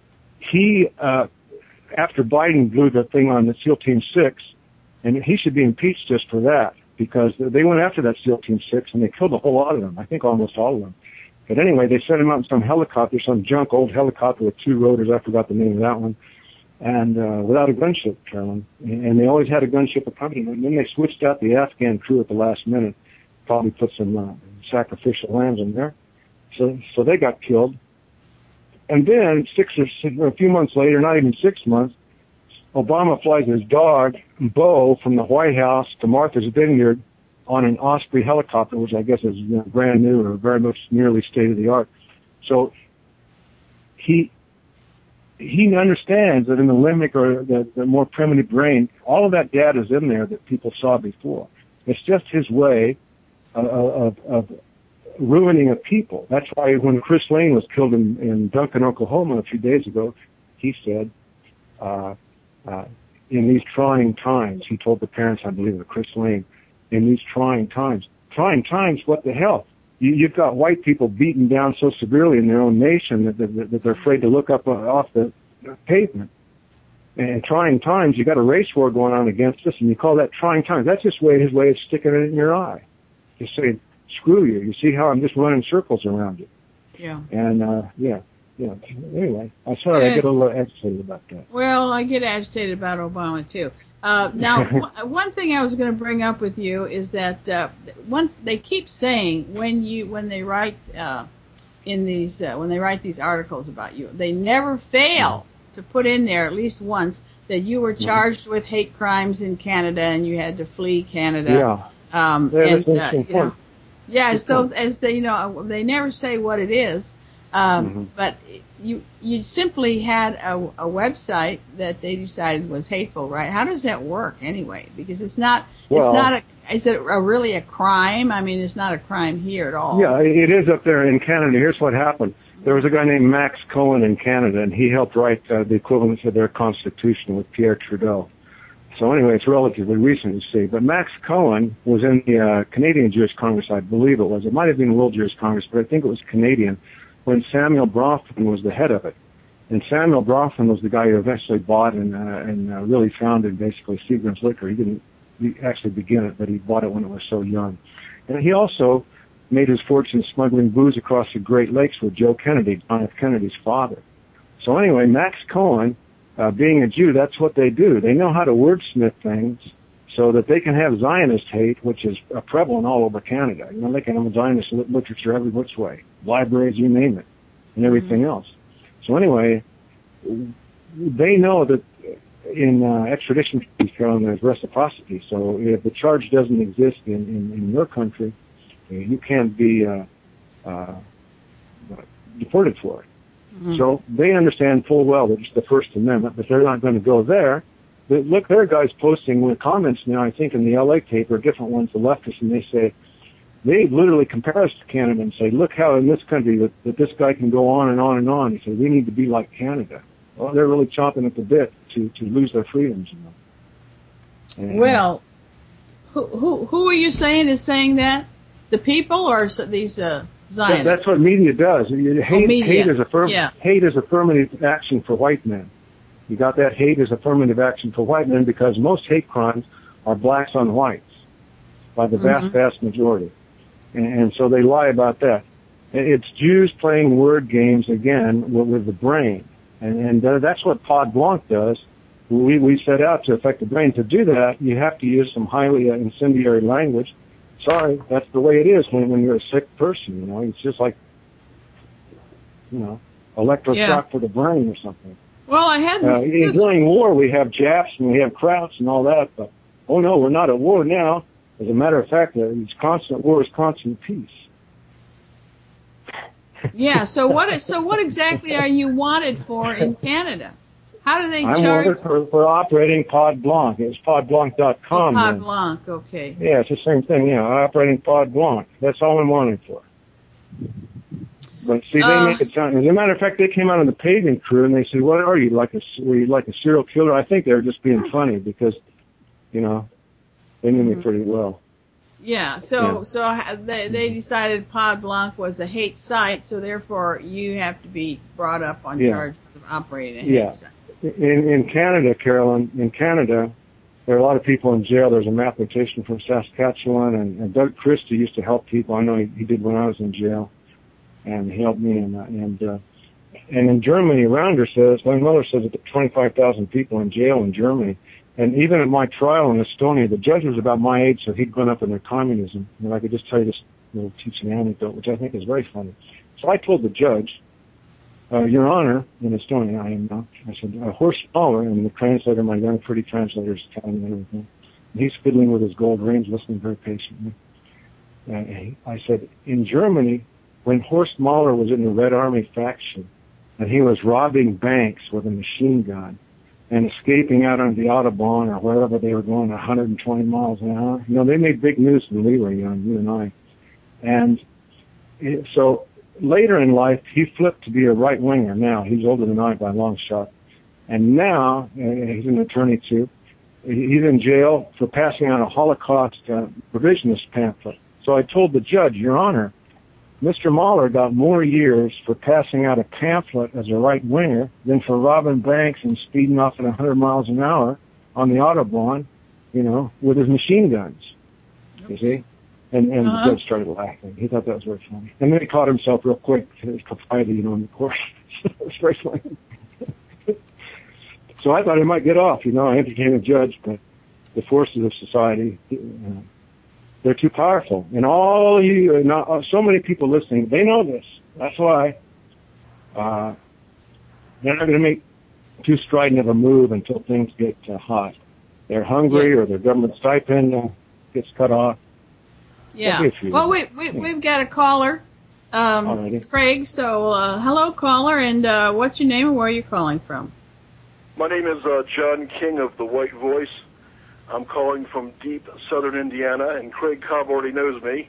He, uh, after Biden blew the thing on the SEAL Team six, and he should be impeached just for that, because they went after that SEAL Team six, and they killed a whole lot of them, I think almost all of them. But anyway, they sent him out in some helicopter, some junk old helicopter with two rotors, I forgot the name of that one, and uh, without a gunship, Carolyn. And they always had a gunship accompaniment. And then they switched out the Afghan crew at the last minute, probably put some uh, sacrificial lambs in there. So so they got killed. And then six or, six, or a few months later, not even six months, Obama flies his dog, Bo, from the White House to Martha's Vineyard on an Osprey helicopter, which I guess is you know, brand new or very much nearly state-of-the-art. So he... he understands that in the limbic or the, the more primitive brain, all of that data is in there that people saw before. It's just his way of, of, of ruining a people. That's why when Chris Lane was killed in, in Duncan, Oklahoma a few days ago, he said, uh, uh, in these trying times, he told the parents, I believe, of Chris Lane, in these trying times. Trying times, what the hell? You, you've got white people beaten down so severely in their own nation that, that, that they're afraid to look up uh, off the pavement. And trying times, you got a race war going on against us, and you call that trying times. That's just way his way of sticking it in your eye. Just saying, screw you. You see how I'm just running circles around you. Yeah. And, uh, yeah. Yeah. Anyway, I'm sorry yes. I get a little agitated about that. Well, I get agitated about Obama, too. Uh, now, one thing I was going to bring up with you is that uh, one they keep saying when you when they write uh, in these uh, when they write these articles about you, they never fail to put in there at least once that you were charged mm-hmm. with hate crimes in Canada and you had to flee Canada. Yeah. Um, yeah and, that's uh, you know, yeah, as though, as they, you know, they never say what it is. Um, mm-hmm. But you, you simply had a, a website that they decided was hateful, right? How does that work anyway? Because it's not, well, it's not a, is it a, really a crime? I mean, it's not a crime here at all. Yeah, it is up there in Canada. Here's what happened. There was a guy named Max Cohen in Canada, and he helped write uh, the equivalent of their constitution with Pierre Trudeau. So anyway, it's relatively recent, you see. But Max Cohen was in the uh, Canadian Jewish Congress, I believe it was. It might have been World Jewish Congress, but I think it was Canadian, when Samuel Bronfman was the head of it. And Samuel Bronfman was the guy who eventually bought and, uh, and uh, really founded basically Seagram's Liquor. He didn't actually begin it, but he bought it when it was so young. And he also made his fortune smuggling booze across the Great Lakes with Joe Kennedy, John F. Kennedy's father. So anyway, Max Cohen, uh, being a Jew, that's what they do. They know how to wordsmith things so that they can have Zionist hate, which is uh, prevalent all over Canada. You know, they can have Zionist literature every which way, libraries, you name it, and everything mm-hmm. else. So anyway, they know that in uh, extradition cases, Carolyn, there's reciprocity. So if the charge doesn't exist in, in, in your country, you can't be uh, uh, deported for it. Mm-hmm. So they understand full well that it's the First Amendment, but they're not going to go there. But look, there are guys posting with comments now, I think in the L A paper, different ones, the leftists, and they say, they literally compare us to Canada and say, look how in this country that, that this guy can go on and on and on. He said, we need to be like Canada. Well, they're really chomping at the bit to, to lose their freedoms. You know? And, well, who, who, who are you saying is saying that? The people or these uh, Zionists? That's what media does. Hate, oh, media. hate, is affirm- yeah. hate is affirmative action for white men. You got that? Hate is affirmative action for white men because most hate crimes are blacks on whites by the vast, mm-hmm. vast majority. And, and so they lie about that. It's Jews playing word games again with, with the brain. And, and uh, that's what Pod Blanc does. We, we set out to affect the brain. To do that, you have to use some highly uh, incendiary language. Sorry, that's the way it is when, when you're a sick person, you know. It's just like, you know, electroshock yeah. for the brain or something. Well, I had this, uh, this... During war, we have Japs and we have Krauts and all that, but, oh no, we're not at war now. As a matter of fact, uh, it's constant war is constant peace. Yeah, so what so what exactly are you wanted for in Canada? How do they I'm charge? I'm wanted for, for operating Pod Blanc. It's pod blanc dot com. Oh, Pod Blanc, okay. Yeah, it's the same thing, yeah, operating Pod Blanc. That's all I'm wanted for. But see, they uh, make it sound, as a matter of fact, they came out of the Pagan crew and they said, what are you, like a, were you like a serial killer? I think they were just being funny because, you know, they knew mm-hmm. me pretty well. Yeah, so yeah. so they they decided Pod Blanc was a hate site, so therefore you have to be brought up on yeah. charges of operating a hate yeah. site. In in Canada, Carolyn, in Canada, there are a lot of people in jail. There's a mathematician from Saskatchewan, and, and Doug Christie used to help people. I know he, he did when I was in jail, and he helped me. And uh, and uh, and in Germany, Rounder says, my mother says that twenty-five thousand people in jail in Germany. And even at my trial in Estonia, the judge was about my age, so he'd grown up in their communism. And I could just tell you this little teaching anecdote, which I think is very funny. So I told the judge, uh, Your Honor, in Estonia, I am now, I said, uh, Horst Mahler, and the translator, my young, pretty translator, is telling me everything. And he's fiddling with his gold rings, listening very patiently. And I said, in Germany, when Horst Mahler was in the Red Army faction, and he was robbing banks with a machine gun, and escaping out on the Autobahn or wherever they were going at one hundred twenty miles an hour. You know, they made big news when we were young, you and I. And it, so later in life, he flipped to be a right-winger now. He's older than I by a long shot. And now, uh, he's an attorney too, he's in jail for passing out a Holocaust uh, revisionist pamphlet. So I told the judge, Your Honor, Mister Mahler got more years for passing out a pamphlet as a right-winger than for robbing banks and speeding off at one hundred miles an hour on the Autobahn, you know, with his machine guns, you see? And, and uh-huh. the judge started laughing. He thought that was very funny. And then he caught himself real quick, his propriety, you know, in the court. It was very funny. So I thought he might get off, you know. I became a judge, but the forces of society, you know, they're too powerful. And all you, not, so many people listening, they know this. That's why uh, they're not going to make too strident of a move until things get uh, hot. They're hungry, Yes. or their government stipend uh, gets cut off. Yeah. Well, we, we, we've got a caller, um, Alrighty. Craig. So, uh, hello, caller, and uh, what's your name and where are you calling from? My name is uh, John King of The White Voice. I'm calling from deep southern Indiana, and Craig Cobb already knows me.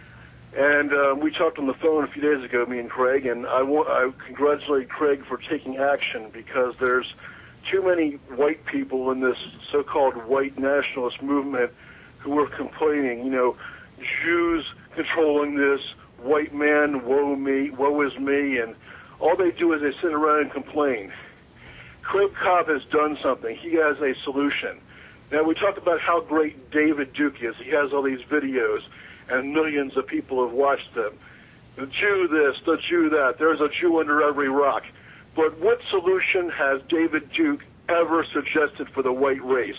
And uh, we talked on the phone a few days ago, me and Craig, and I, want, I congratulate Craig for taking action, because there's too many white people in this so-called white nationalist movement who are complaining, you know, Jews controlling this, white man, woe me, woe is me, and all they do is they sit around and complain. Craig Cobb has done something. He has a solution. Now, we talked about how great David Duke is. He has all these videos, and millions of people have watched them. The Jew this, the Jew that. There's a Jew under every rock. But what solution has David Duke ever suggested for the white race?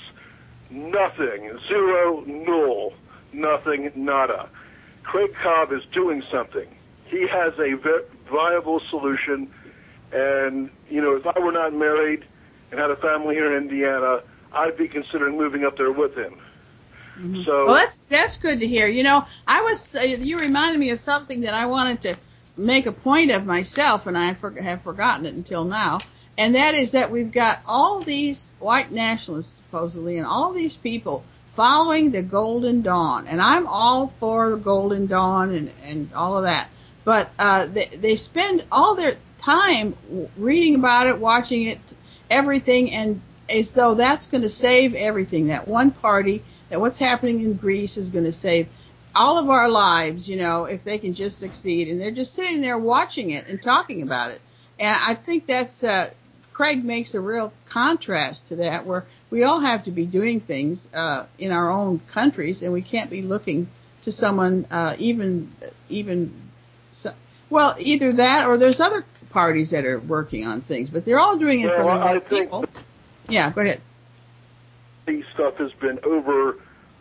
Nothing. Zero, null. Nothing, nada. Craig Cobb is doing something. He has a viable solution, and, you know, if I were not married and had a family here in Indiana, I'd be considering moving up there with him. Mm-hmm. So, well, that's that's good to hear. You know, I was uh, you reminded me of something that I wanted to make a point of myself, and I for, have forgotten it until now. And that is that we've got all these white nationalists, supposedly, and all these people following the Golden Dawn. And I'm all for the Golden Dawn and, and all of that. But uh, they, they spend all their time reading about it, watching it, everything, and as though that's going to save everything. That one party, that what's happening in Greece is going to save all of our lives, you know, if they can just succeed. And they're just sitting there watching it and talking about it. And I think that's, uh, Craig makes a real contrast to that, where we all have to be doing things, uh, in our own countries, and we can't be looking to someone, uh, even, even, so, well, either that or there's other parties that are working on things, but they're all doing it well, for the I right think people. Yeah, go ahead. This stuff has been over,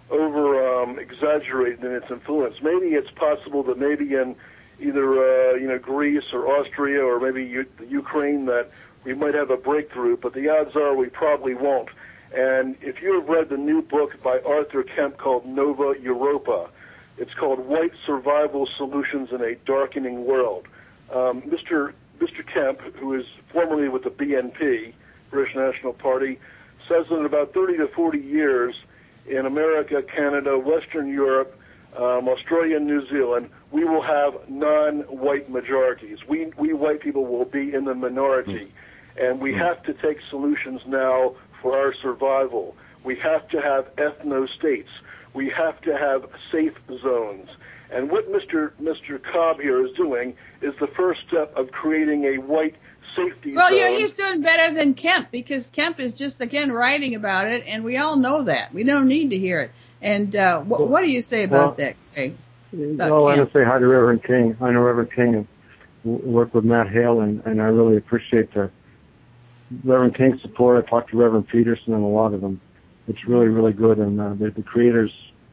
over um, exaggerated in its influence. Maybe it's possible that maybe in either uh, you know Greece or Austria or maybe U- the Ukraine that we might have a breakthrough, but the odds are we probably won't. And if you have read the new book by Arthur Kemp called Nova Europa, it's called White Survival Solutions in a Darkening World. Um, Mister Mister Kemp, who is formerly with the B N P, British National Party, says that in about thirty to forty years in America, Canada, Western Europe, um, Australia, and New Zealand, we will have non-white majorities. We, we white people will be in the minority. And we have to take solutions now for our survival. We have to have ethno-states. We have to have safe zones. And what Mister Mister Cobb here is doing is the first step of creating a white safety well, zone. Well, yeah, he's doing better than Kemp, because Kemp is just, again, writing about it, and we all know that. We don't need to hear it. And uh, wh- what do you say about well, that, Craig? Well, I want to say hi to Reverend King. I know Reverend King and w- work with Matt Hale, and, and I really appreciate the Reverend King's support. I talked to Reverend Peterson and a lot of them. It's really, really good, and uh, the, the creators,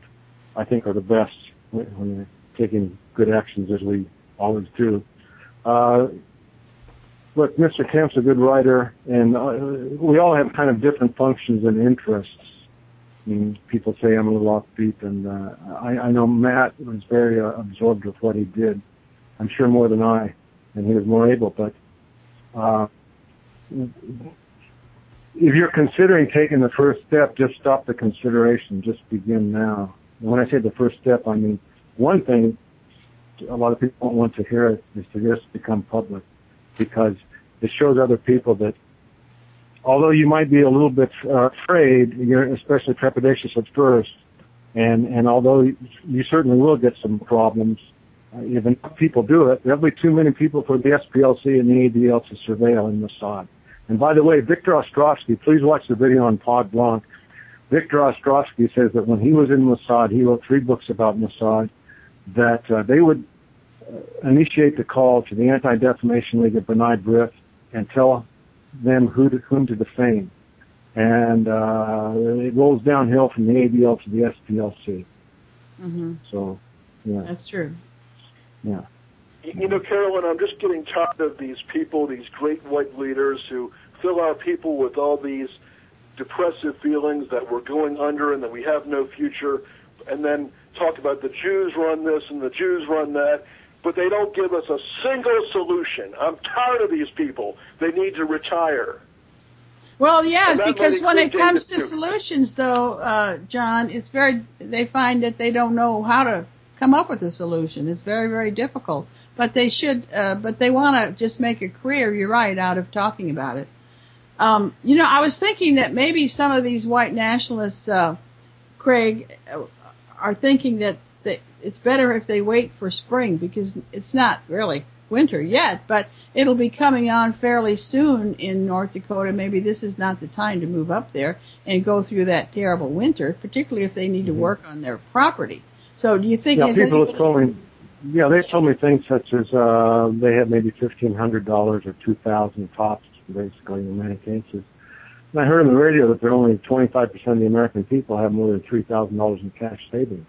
I think, are the best when they're taking good actions, as we always do. Uh, look, Mister Kemp's a good writer, and uh, we all have kind of different functions and interests. I mean, people say I'm a little offbeat, and uh, I, I know Matt was very uh, absorbed with what he did. I'm sure more than I, and he was more able. But uh, if you're considering taking the first step, just stop the consideration. Just begin now. And when I say the first step, I mean one thing. A lot of people don't want to hear it is to just become public, because it shows other people that although you might be a little bit uh, afraid, you're especially trepidatious at first, and, and although you, you certainly will get some problems, uh, if enough people do it, there'll be too many people for the S P L C and the A D L to surveil in Mossad. And by the way, Victor Ostrovsky, please watch the video on Pod Blanc. Victor Ostrovsky says that when he was in Mossad, he wrote three books about Mossad, that uh, they would uh, initiate the call to the Anti-Defamation League of B'nai B'rith and tell them who to, whom to defame. And uh, it rolls downhill from the A D L to the S P L C. Mm-hmm. So, yeah. That's true. Yeah. You know, Carolyn, I'm just getting tired of these people, these great white leaders who fill our people with all these depressive feelings that we're going under and that we have no future, and then talk about the Jews run this and the Jews run that, but they don't give us a single solution. I'm tired of these people. They need to retire. Well, yeah, because when it comes to too. solutions, though, uh, John, it's very, they find that they don't know how to come up with a solution. It's very, very difficult. But they should, uh, but they want to just make a career, you're right, out of talking about it. Um, you know, I was thinking that maybe some of these white nationalists, uh, Craig, are thinking that they, it's better if they wait for spring because it's not really winter yet, but it'll be coming on fairly soon in North Dakota. Maybe this is not the time to move up there and go through that terrible winter, particularly if they need to work on their property. So do you think... Yeah, has people anybody... have told me, yeah, they told me things such as uh, they have maybe fifteen hundred dollars or two thousand dollars tops, basically, in many cases. And I heard on the radio that there are only twenty-five percent of the American people have more than three thousand dollars in cash savings.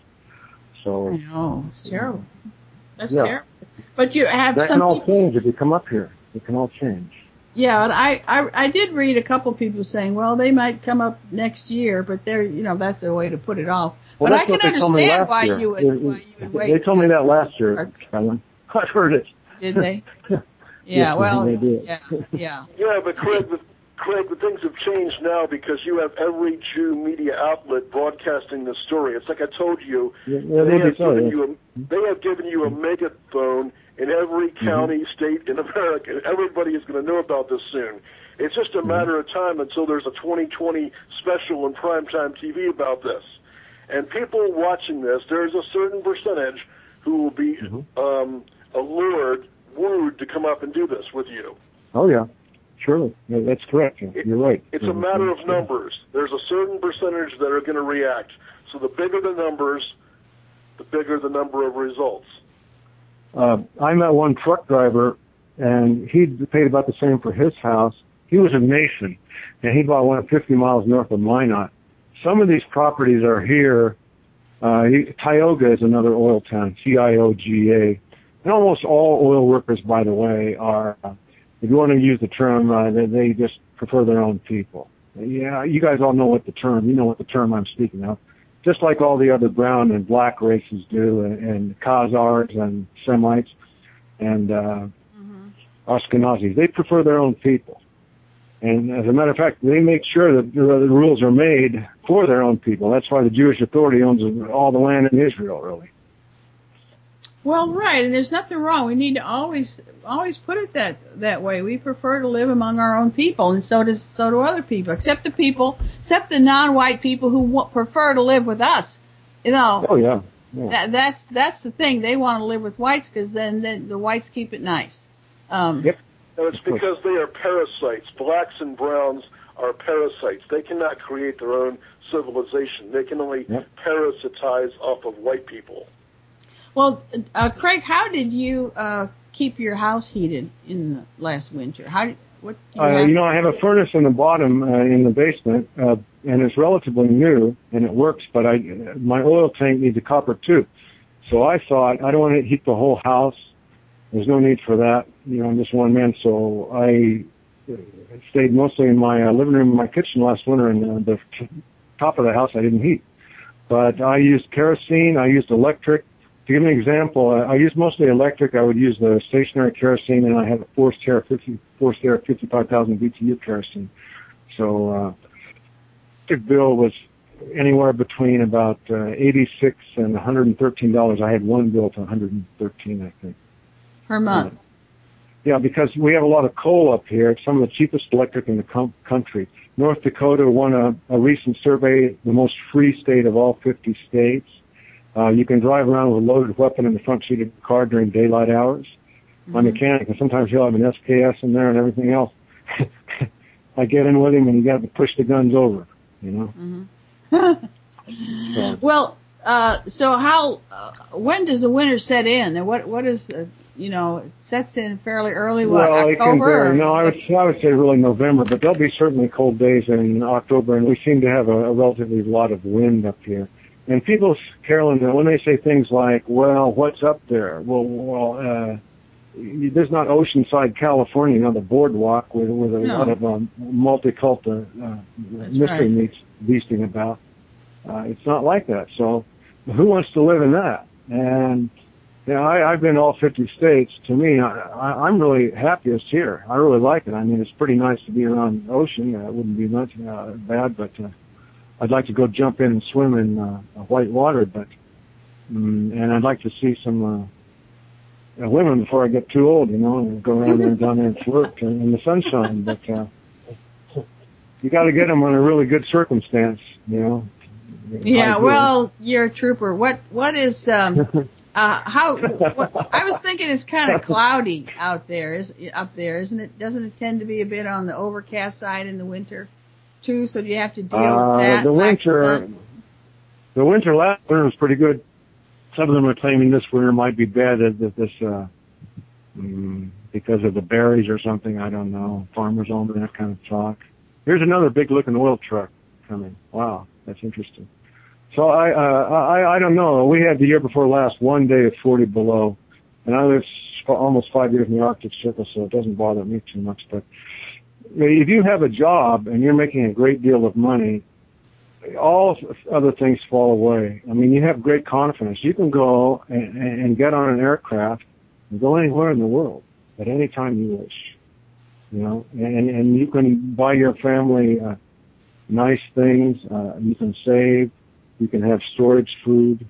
So, I know, it's terrible. That's yeah. terrible. But you have that some can all people... change if you come up here. It can all change. Yeah, and I, I, I did read a couple people saying, well, they might come up next year, but they're, you know, that's a way to put it off. Well, but that's I can what they told me understand last why year. you would, It- why you would wait. They told me that last year, Carolyn. I've heard it. Did they? Yeah, Yes, well, they did. yeah, yeah. Yeah, but Craig, the, Craig, the things have changed now because you have every Jew media outlet broadcasting this story. It's like I told you, Yeah, yeah, they, they have did so, given yeah. you a, they have given you a megaphone in every county, mm-hmm. state in America, and everybody is going to know about this soon. It's just a matter of time until there's a twenty twenty special on primetime T V about this. And people watching this, there's a certain percentage who will be mm-hmm. um, allured, wooed to come up and do this with you. Oh, yeah. Surely. Yeah, that's correct. You're right. It's a matter of numbers. There's a certain percentage that are going to react. So the bigger the numbers, the bigger the number of results. Uh, I met one truck driver, and he paid about the same for his house. He was a Mason, and he bought one fifty miles north of Minot. Some of these properties are here. Uh, he, Tioga is another oil town, T I O G A. And almost all oil workers, by the way, are, uh, if you want to use the term, uh, they, they just prefer their own people. Yeah, you guys all know what the term, you know what the term I'm speaking of. Just like all the other brown and black races do, and, and Khazars and Semites and uh, mm-hmm. Ashkenazis. They prefer their own people. And as a matter of fact, they make sure that the, the rules are made for their own people. That's why the Jewish Authority owns all the land in Israel, really. Well, right, and there's nothing wrong. We need to always always put it that that way. We prefer to live among our own people, and so does so do other people, except the people, except the non-white people who w- prefer to live with us. You know. Oh yeah. yeah. That, that's that's the thing. They want to live with whites because then, then the whites keep it nice. Um, yep. No, it's because they are parasites. Blacks and browns are parasites. They cannot create their own civilization. They can only yep. parasitize off of white people. Well, uh, Craig, how did you uh, keep your house heated in the last winter? How did, what? Do you, uh, have? you know, I have a furnace in the bottom uh, in the basement, uh, and it's relatively new and it works. But I, my oil tank needs a copper tube, so I thought I don't want to heat the whole house. There's no need for that. You know, I'm just one man, so I stayed mostly in my uh, living room and my kitchen last winter, and uh, the t- top of the house I didn't heat. But I used kerosene. I used electric. To give an example, uh, I used mostly electric. I would use the stationary kerosene, and I have a forced air, fifty, forced air fifty-five thousand B T U kerosene. So, uh, the bill was anywhere between about uh, eighty-six and one hundred thirteen dollars. I had one bill to one hundred thirteen, I think. Per month. Uh, yeah, because we have a lot of coal up here. It's some of the cheapest electric in the com- country. North Dakota won a, a recent survey, the most free state of all fifty states. Uh, you can drive around with a loaded weapon in the front seat of the car during daylight hours. Mm-hmm. My mechanic, and sometimes he'll have an S K S in there and everything else. I get in with him, and you got to push the guns over, you know. Mm-hmm. so. Well, uh, so how? Uh, when does the winter set in, and what? What is? Uh, you know, it sets in fairly early. What? Well, October? it can vary. Or? No, I would I would say really November, but there'll be certainly cold days in October, and we seem to have a, a relatively lot of wind up here. And people, Carolyn, when they say things like, well, what's up there? Well, well, uh, there's not Oceanside, California, you know, the boardwalk with, with a No. lot of um, multicultural uh, mystery right. meets beasting about. Uh, it's not like that. So who wants to live in that? And, you know, I, I've been to all fifty states. To me, I, I, I'm really happiest here. I really like it. I mean, it's pretty nice to be around the ocean. Uh, it wouldn't be much uh, bad, but uh, I'd like to go jump in and swim in uh, white water, but um, and I'd like to see some uh, uh, women before I get too old, you know, and go around there and down there and flirt in, in the sunshine. But uh, you got to get them under really good circumstance, you know. Yeah, Ideal. well, you're a trooper. What, what is, um, uh, how, what, I was thinking it's kind of cloudy out there, is, up there, isn't it? Doesn't it tend to be a bit on the overcast side in the winter, too? So do you have to deal uh, with that? The lack of winter, sun? the winter last winter was pretty good. Some of them are claiming this winter might be bad as if this, uh, um, because of the berries or something. I don't know. Farmers only, that kind of talk. Here's another big looking oil truck coming. Wow, that's interesting. So I, uh, I, I don't know. We had the year before last one day of forty below, and I lived for almost five years in the Arctic Circle, so it doesn't bother me too much. But if you have a job and you're making a great deal of money, all other things fall away. I mean, you have great confidence. You can go and, and get on an aircraft and go anywhere in the world at any time you wish, you know, and, and you can buy your family uh, nice things. Uh, you can save. You can have storage food.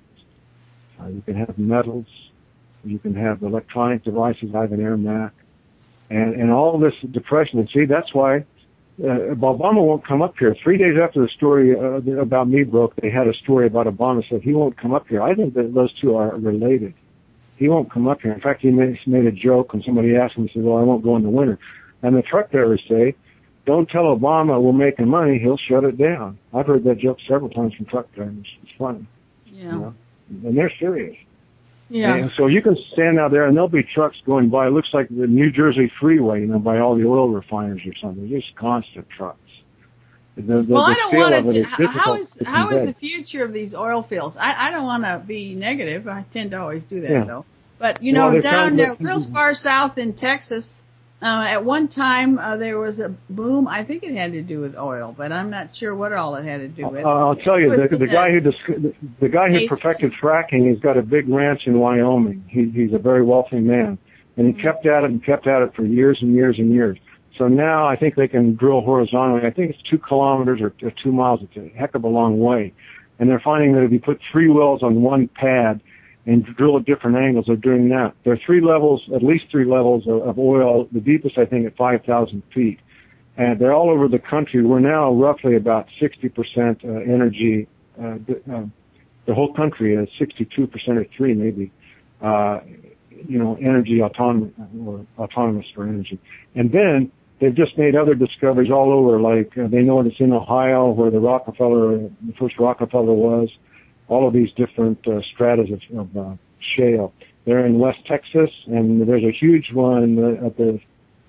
Uh, you can have metals. You can have electronic devices. I have an Air Mac. And, and all this depression. And see, that's why uh, Obama won't come up here. Three days after the story uh, about me broke, they had a story about Obama. Said he won't come up here. I think that those two are related. He won't come up here. In fact, he made, made a joke when somebody asked him, he said, well, I won't go in the winter. And the truck drivers say, don't tell Obama we're making money, he'll shut it down. I've heard that joke several times from truck drivers. It's funny. Yeah. You know? And they're serious. Yeah. And so you can stand out there and there'll be trucks going by. It looks like the New Jersey freeway, you know, by all the oil refiners or something. Just constant trucks. The, the, well, the I don't scale want of it to. is How difficult is to how is convey. the future of these oil fields? I, I don't want to be negative. I tend to always do that Yeah. though. But you Well, know, they down found there, that- real far south in Texas, uh, at one time uh, there was a boom. I think it had to do with oil, but I'm not sure what all it had to do with. Uh, I'll tell you, It was the, the in guy the who dis- the, the guy who eighties. perfected fracking, he's got a big ranch in Wyoming. He, he's a very wealthy man, and he kept at it and kept at it for years and years and years. So now I think they can drill horizontally. I think it's two kilometers or, or two miles. It's a heck of a long way, and they're finding that if you put three wells on one pad and drill at different angles, they're doing that. There are three levels, at least three levels of, of oil. The deepest, I think, at five thousand feet. And they're all over the country. We're now roughly about sixty percent uh, energy. Uh, the, uh, the whole country is sixty-two percent or three maybe, uh, you know, energy autonomous or autonomous for energy. And then they've just made other discoveries all over. Like uh, they know it's in Ohio where the Rockefeller, the first Rockefeller was. All of these different uh, stratas of, of uh, shale. They're in West Texas, and there's a huge one uh, at the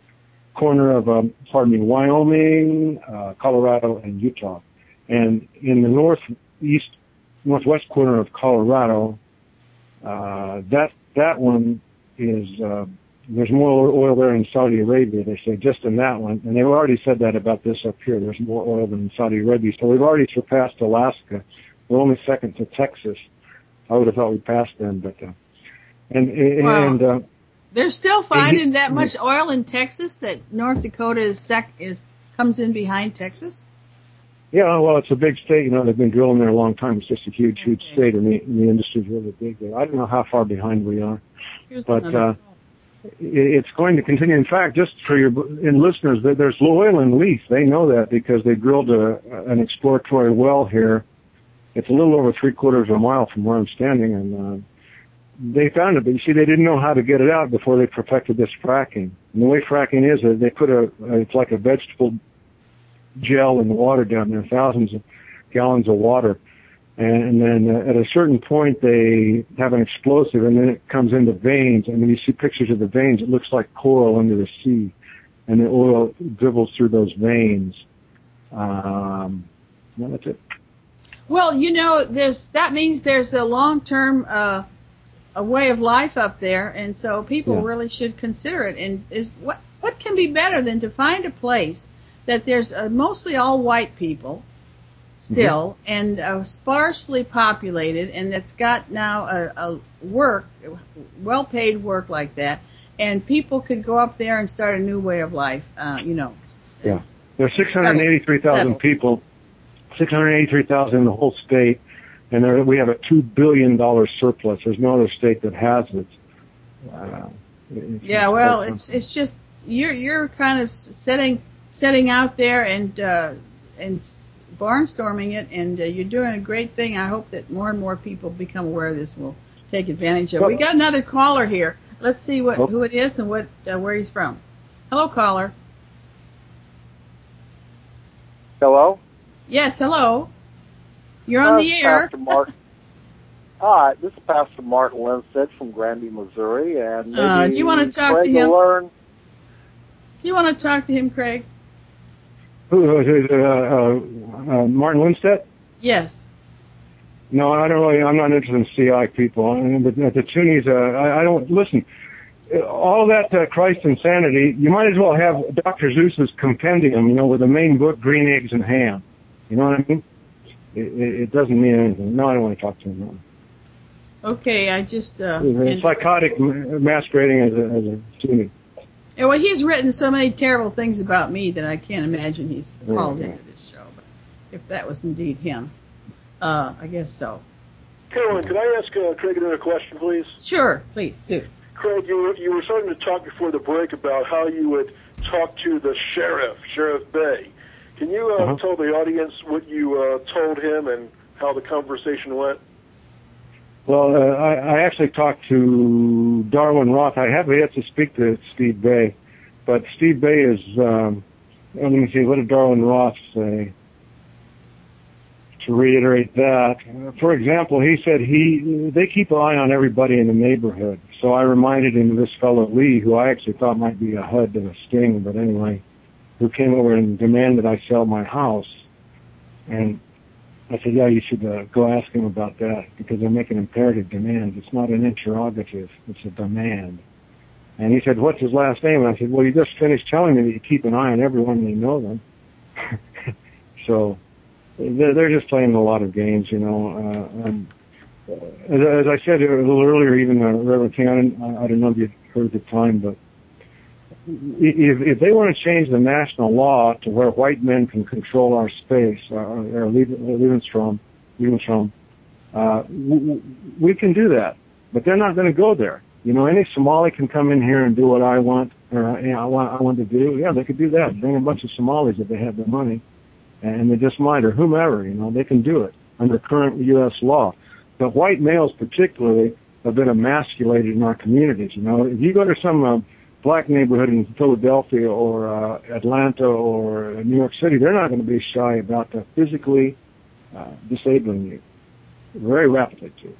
corner of, um, pardon me, Wyoming, uh, Colorado, and Utah. And in the northeast, northwest corner of Colorado, uh, that that one is uh, there's more oil there in Saudi Arabia. They say just in that one, and they've already said that about this up here. There's more oil than in Saudi Arabia, so we've already surpassed Alaska. We're only second to Texas. I would have thought we passed them, but uh, and and, Wow. and uh, They're still finding he- that much oil in Texas that North Dakota is sec is comes in behind Texas. yeah, well, it's a big state. You know, they've been drilling there a long time. It's just a huge, huge Okay. state, and the, and the industry's really big there. I don't know how far behind we are. Here's But, another. uh, It- It's going to continue. In fact, just for your in listeners, there- there's oil in Leith. They know that because they drilled a, an exploratory well here. It's a little over three quarters of a mile from where I'm standing, and uh, they found it. But you see, they didn't know how to get it out before they perfected this fracking. And the way fracking is, is they put a it's like a vegetable gel in the water down there, thousands of gallons of water. And then uh, at a certain point, they have an explosive, and then it comes into veins. And when you see pictures of the veins, it looks like coral under the sea, and the oil dribbles through those veins. Um, well, that's it. Well, you know, there's that means there's a long-term uh, a way of life up there, and so people Yeah. really should consider it. And is what what can be better than to find a place that there's uh, mostly all white people still, mm-hmm. and uh, sparsely populated, and that's got now a, a work, well-paid work like that, and people could go up there and start a new way of life, uh, you know. Yeah. There's six hundred eighty-three thousand people, six hundred eighty-three thousand in the whole state, and there, we have a two billion dollars surplus. There's no other state that has it. Uh, it's yeah, well, it's it's just, you're you're kind of setting setting out there and uh, and barnstorming it, and uh, you're doing a great thing. I hope that more and more people become aware of this and will take advantage of it. We got another caller here. Let's see what who it is and what uh, where he's from. Hello, caller. Hello? Yes, hello. You're on uh, the air. Pastor Mark. Hi, this is Pastor Mark Linstead from Granby, Missouri, and maybe uh, do you want to talk Craig to him? Learn. Do you want to talk to him, Craig? Who is it? Uh, uh, uh, Martin Lindstedt? Yes. No, I don't really. I'm not interested in C I people. I mean, but the Toonies, uh, I, I don't listen. All of that uh, Christ insanity. You might as well have Doctor Seuss's compendium, you know, with the main book, Green Eggs and Ham. You know what I mean? It, it, it doesn't mean anything. No, I don't want to talk to him. No. Okay, I just uh, it's psychotic masquerading as a, as a Toonie. Yeah, well, he's written so many terrible things about me that I can't imagine he's called yeah, yeah. into this show. But if that was indeed him, uh, I guess so. Carolyn, could I ask uh, Craig another question, please? Sure, please do. Craig, you were, you were starting to talk before the break about how you would talk to the sheriff, Sheriff Bay. Can you uh, uh-huh. tell the audience what you uh, told him and how the conversation went? Well, uh, I, I actually talked to Darwin Roth. I have yet to speak to Steve Bay, but Steve Bay is, um, let me see, what did Darwin Roth say? To reiterate that, for example, he said he they keep an eye on everybody in the neighborhood. So I reminded him of this fellow Lee, who I actually thought might be a H U D and a Sting, but anyway, who came over and demanded I sell my house. And I said, yeah, you should uh, go ask him about that, because they're making imperative demands. It's not an interrogative, it's a demand. And he said, what's his last name? And I said, well, you just finished telling me that you keep an eye on everyone and you know them. So they're, they're just playing a lot of games, you know. Uh, and, uh, as, as I said a little earlier, even uh, Reverend King, I don't, I don't know if you heard at the time, but if, if they want to change the national law to where white men can control our space, uh, or Lebensraum, Lebensraum, uh, we, we can do that. But they're not going to go there. You know, any Somali can come in here and do what I want, or you know, I want, I want to do. Yeah, they could do that. Bring a bunch of Somalis if they have the money, and they just might, or whomever. You know, they can do it under current U S law. But white males, particularly, have been emasculated in our communities. You know, if you go to some uh, black neighborhood in Philadelphia or uh, Atlanta or New York City, they're not going to be shy about uh, physically uh, disabling you very rapidly, too.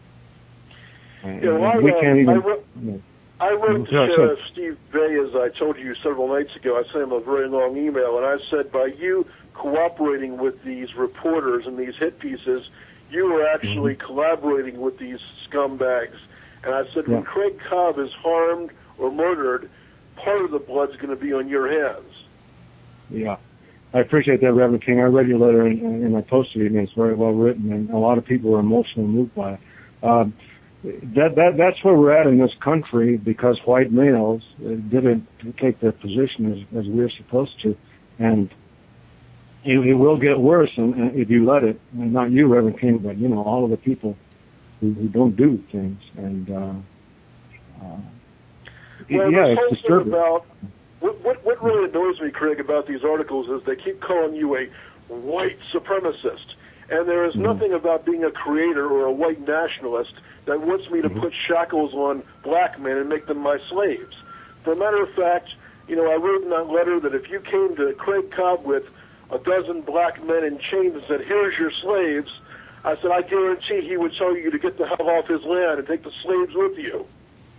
And, yeah, well, we I, can't uh, even. I wrote, You know, I wrote to Sheriff Steve Bay, as I told you several nights ago. I sent him a very long email, and I said, by you cooperating with these reporters and these hit pieces, you are actually mm-hmm. collaborating with these scumbags. And I said, yeah. when Craig Cobb is harmed or murdered, part of the blood's going to be on your hands. Yeah. I appreciate that, Reverend King. I read your letter and, and I posted it, and it's very well written, and a lot of people are emotionally moved by it. Um, that, that, that's where we're at in this country, because white males didn't take their position as, as we're supposed to. And it, it will get worse and, and if you let it. And not you, Reverend King, but, you know, all of the people who, who don't do things. And, uh, uh, well, yeah, this it's disturbing. About, what, what, what really annoys me, Craig, about these articles is they keep calling you a white supremacist. And there is mm-hmm. nothing about being a creator or a white nationalist that wants me to mm-hmm. put shackles on black men and make them my slaves. For a matter of fact, you know, I wrote in that letter that if you came to Craig Cobb with a dozen black men in chains and said, here's your slaves, I said, I guarantee he would tell you to get the hell off his land and take the slaves with you.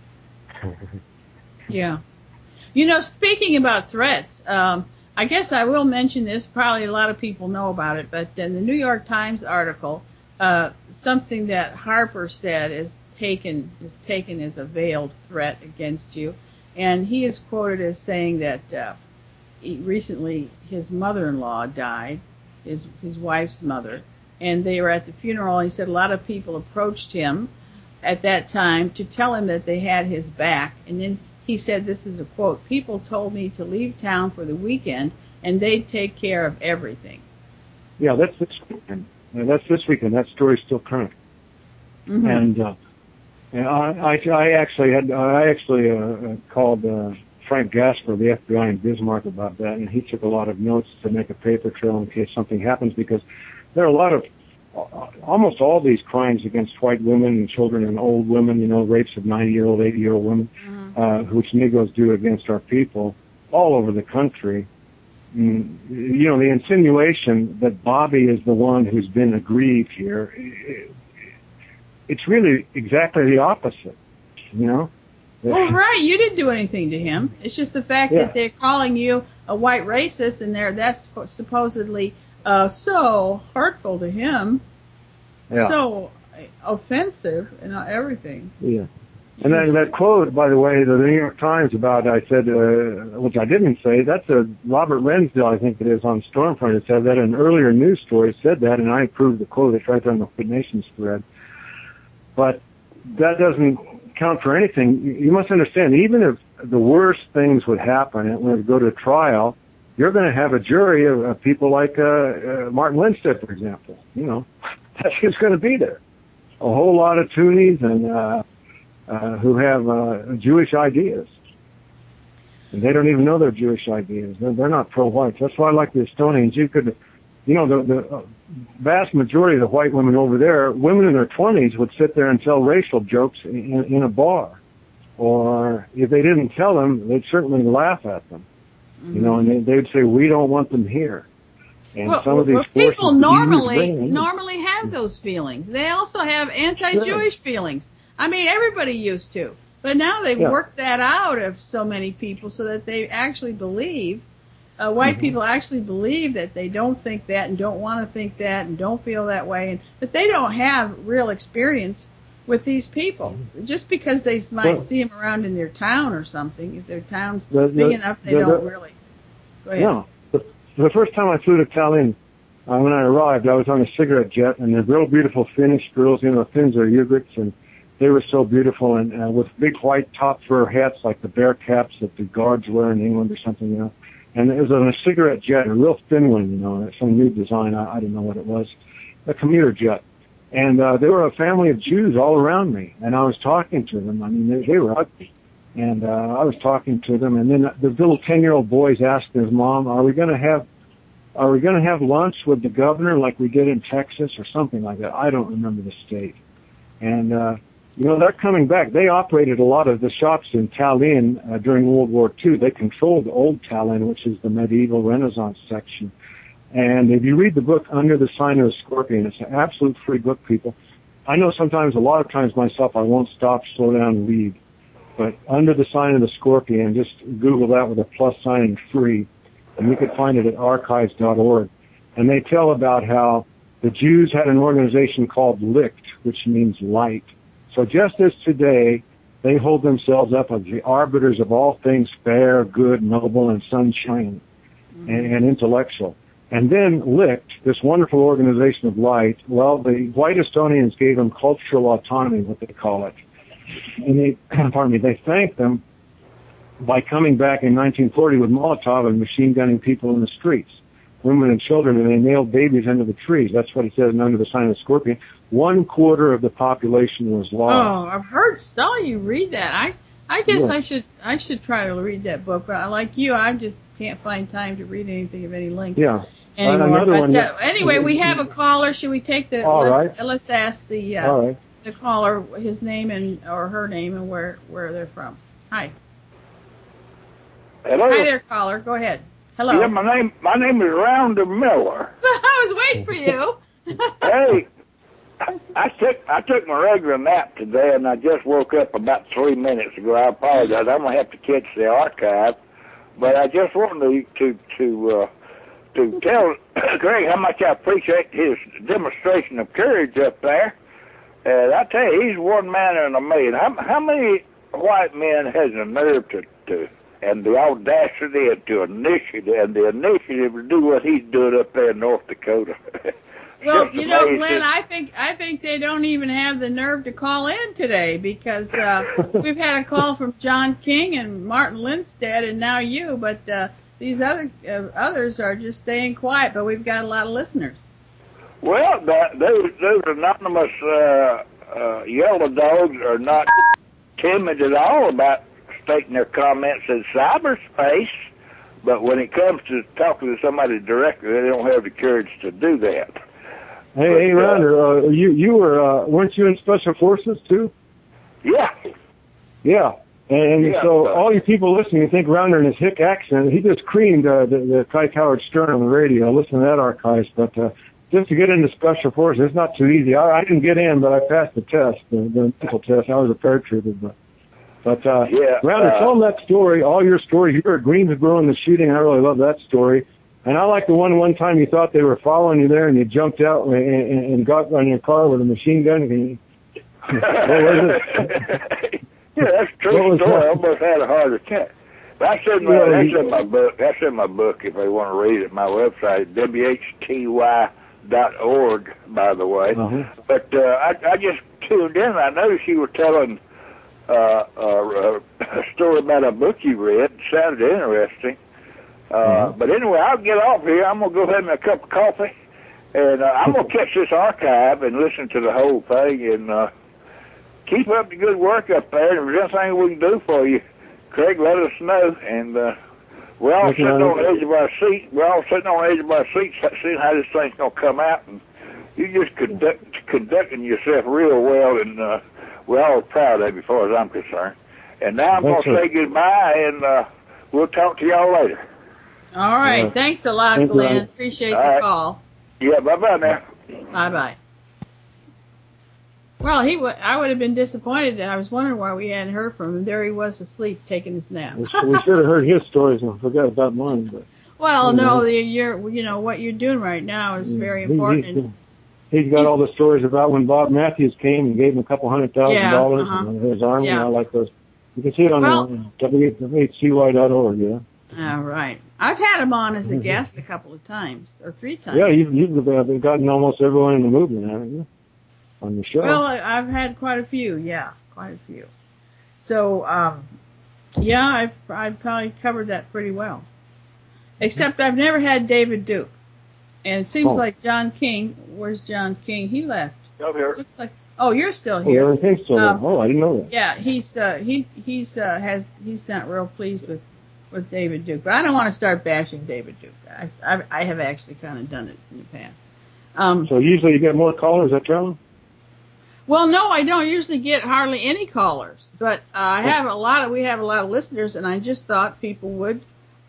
Yeah. You know, speaking about threats, um, I guess I will mention this. Probably a lot of people know about it, but in the New York Times article, uh, something that Harper said is taken is taken as a veiled threat against you. And he is quoted as saying that uh, he, recently his mother-in-law died, his his wife's mother, and they were at the funeral. He said a lot of people approached him at that time to tell him that they had his back, and then he said, this is a quote, "People told me to leave town for the weekend and they'd take care of everything." Yeah, that's this weekend. Uh, that's this weekend. That story's still current. Mm-hmm. And, uh, and I, I, I actually had, I actually uh, called uh, Frank Gasper, the F B I in Bismarck, about that, and he took a lot of notes to make a paper trail in case something happens, because there are a lot of, almost all these crimes against white women and children and old women, you know, rapes of ninety-year-old, eighty-year-old women, mm-hmm. uh, which Negroes do against our people all over the country. Mm, you know, the insinuation that Bobby is the one who's been aggrieved here, it, it's really exactly the opposite, you know? Well, right, you didn't do anything to him. It's just the fact yeah. that they're calling you a white racist, and they're, that's supposedly uh, so hurtful to him, yeah. so offensive and everything. Yeah. And then that quote, by the way, the New York Times about, I said, uh, which I didn't say, that's a Robert Rensdale, I think it is, on Stormfront. It said that an earlier news story said that, and I approved the quote. It's right there on the White Nations thread. But that doesn't count for anything. You must understand, even if the worst things would happen and would go to trial, you're going to have a jury of, of people like uh, uh, Martin Lindstedt, for example. You know, that's who's going to be there. A whole lot of Toonies and uh, uh, who have uh, Jewish ideas. And they don't even know they're Jewish ideas. They're, they're not pro-whites. That's why I like the Estonians. You could, you know, the, the vast majority of the white women over there, women in their twenties would sit there and tell racial jokes in, in a bar. Or if they didn't tell them, they'd certainly laugh at them. Mm-hmm. You know, and they, they'd say, we don't want them here. And well, some of these well, people normally bring normally have those feelings. They also have anti-Jewish sure. feelings. I mean, everybody used to. But now they've yeah. worked that out of so many people so that they actually believe, uh, white mm-hmm. people actually believe that they don't think that and don't want to think that and don't feel that way. And but they don't have real experience with these people. Just because they might well, see them around in their town or something, if their town's the, the, big enough, they the, don't the, really. Go ahead. No. The, the first time I flew to Tallinn, uh, when I arrived, I was on a cigarette jet, and they're real beautiful Finnish girls, you know, the Finns are Ugrics, and they were so beautiful, and uh, with big white top fur hats like the bear caps that the guards wear in England or something, you know. And it was on a cigarette jet, a real thin one, you know, some new design, I, I didn't know what it was, a commuter jet. And uh, there were a family of Jews all around me, and I was talking to them. I mean, they, they were ugly. And uh, I was talking to them, and then the little ten-year-old boys asked his mom, "Are we going to have, are we going to have lunch with the governor like we did in Texas or something like that?" I don't remember the state. And uh, you know, they're coming back. They operated a lot of the shops in Tallinn uh, during World War Two. They controlled Old Tallinn, which is the medieval Renaissance section. And if you read the book Under the Sign of the Scorpion, it's an absolute free book, people. I know sometimes, a lot of times myself, I won't stop, slow down, and read. But Under the Sign of the Scorpion, just Google that with a plus sign and free, and you can find it at archives dot org. And they tell about how the Jews had an organization called Licht, which means light. So just as today, they hold themselves up as the arbiters of all things fair, good, noble, and sunshine, mm-hmm. and, and intellectual. And then Licht, this wonderful organization of light, well, the white Estonians gave them cultural autonomy, what they call it. And they, pardon me, they thanked them by coming back in nineteen forty with Molotov and machine gunning people in the streets, women and children, and they nailed babies into the trees. That's what it says in Under the Sign of the Scorpion. One quarter of the population was lost. Oh, I've heard saw you read that. I I guess yeah. I should I should try to read that book, but like you, I just can't find time to read anything of any length. Yeah. Anymore. Another but one, uh, anyway, we have a caller. Should we take the? All let's, right. let's ask the uh, All right. the caller his name and or her name and where where they're from. Hi. Hello. Hi there, caller. Go ahead. Hello. Yeah, my name my name is Rounder Miller. I was waiting for you. Hey, I, I took I took my regular nap today, and I just woke up about three minutes ago. I apologize. I'm gonna have to catch the archive, but I just wanted to to to. Uh, to tell Greg how much I appreciate his demonstration of courage up there. And I tell you, he's one man in a million. How, how many white men has the nerve to, to and the audacity and to initiative and the initiative to do what he's doing up there in North Dakota? Well, you know, Glenn, I think I think they don't even have the nerve to call in today because uh, we've had a call from John King and Martin Lindstedt and now you, but uh, these other uh, others are just staying quiet. But we've got a lot of listeners. Well, that, those those anonymous uh, uh, yellow dogs are not timid at all about stating their comments in cyberspace, but when it comes to talking to somebody directly, they don't have the courage to do that. Hey, but, hey, Rounder, uh, you you were uh, weren't you in Special Forces too? Yeah. Yeah. And yeah, so uh, all you people listening, you think Rounder in his hick accent, he just creamed uh, the, the Kite Howard Stern on the radio. Listen to that, archives. But uh, just to get into Special Forces, it's not too easy. I, I didn't get in, but I passed the test, the, the mental test. I was a paratrooper. But, but uh, yeah, Rounder, uh, tell them that story, all your stories. You were at Greensboro in the shooting. I really love that story. And I like the one one time you thought they were following you there and you jumped out and, and, and got on your car with a machine gun. And you, what was it? Yeah, that's a true story. I almost had a heart attack. That's in my, Yeah, that's you, in my book. That's in my book if they want to read it. My website, W H T Y dot org, by the way. uh-huh. But uh, I, I just tuned in. I noticed you were telling uh, uh, a story about a book you read. It sounded interesting. Uh, mm-hmm. But anyway, I'll get off here. I'm going to go have me a cup of coffee, and uh, I'm going to catch this archive and listen to the whole thing, and uh, keep up the good work up there. And if there's anything we can do for you, Craig, let us know. And uh, we're all Thank sitting you, on the edge of our seat. We're all sitting on the edge of our seats seeing how this thing's going to come out. And you're just conduct, conducting yourself real well, and uh, we're all proud of you as far as I'm concerned. And now I'm going to say goodbye, and uh, we'll talk to y'all later. All right. Yeah. Thanks a lot, Thank Glenn. you. Appreciate All the right. call. Yeah, bye-bye now. Bye-bye. Well, he w- I would have been disappointed. I was wondering why we hadn't heard from him. There he was asleep, taking his nap. We should have heard his stories and forgot about mine. But well, anyway. no, the, you're, you know, what you're doing right now is very He- important. He's, he's got all the stories about when Bob Matthews came and gave him a couple hundred thousand Yeah, dollars uh-huh. and his army. Yeah. I like those. You can see it on Well- the W H C Y dot org, yeah. All right. I've had him on as a guest a couple of times, or three times. Yeah, you've, you've gotten almost everyone in the movement, haven't you? On your show. Well, I've had quite a few, yeah, quite a few. So, um, yeah, I've, I've probably covered that pretty well. Except I've never had David Duke. And it seems Oh. like John King, where's John King? He left. I'm here. Looks like, oh, you're still Oh, here. everything's still there. Um, Oh, I didn't know that. Yeah, he's, uh, he, he's, uh, has, he's not real pleased with, with David Duke. But I don't want to start bashing David Duke. I, I, I have actually kind of done it in the past. Um, So usually you get more callers, is that true? Well, no, I don't usually get hardly any callers, but uh, I have a lot of, we have a lot of listeners, and I just thought people would,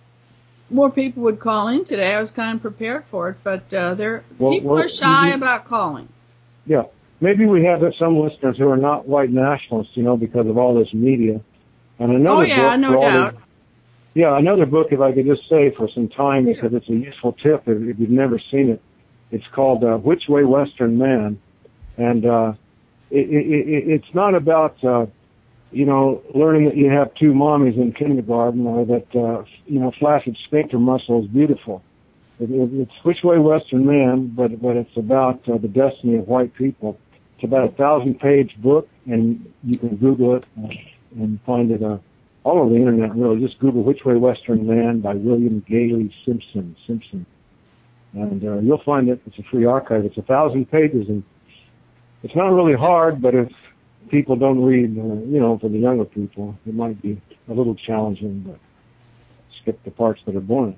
more people would call in today. I was kind of prepared for it, but uh, there, Well, people well, are shy you- about calling. Yeah. Maybe we have some listeners who are not white nationalists, you know, because of all this media. And another Oh, yeah, book no for all doubt. the, yeah, another book, if I could just say for some time, because it's a useful tip if, if you've never seen it. It's called uh, Which Way Western Man. And uh, it, it, it, it's not about, uh, you know, learning that you have two mommies in kindergarten or that, uh, you know, flaccid sphincter muscle is beautiful. It, it, it's Which Way Western Man, but, but it's about uh, the destiny of white people. It's about a thousand-page book, and you can Google it and, and find it uh, all over the internet, really. Just Google Which Way Western Man by William Gailey Simpson. Simpson. And uh, you'll find it. It's a free archive. It's a thousand pages, and it's not really hard, but if people don't read, uh, you know, for the younger people, it might be a little challenging, but skip the parts that are boring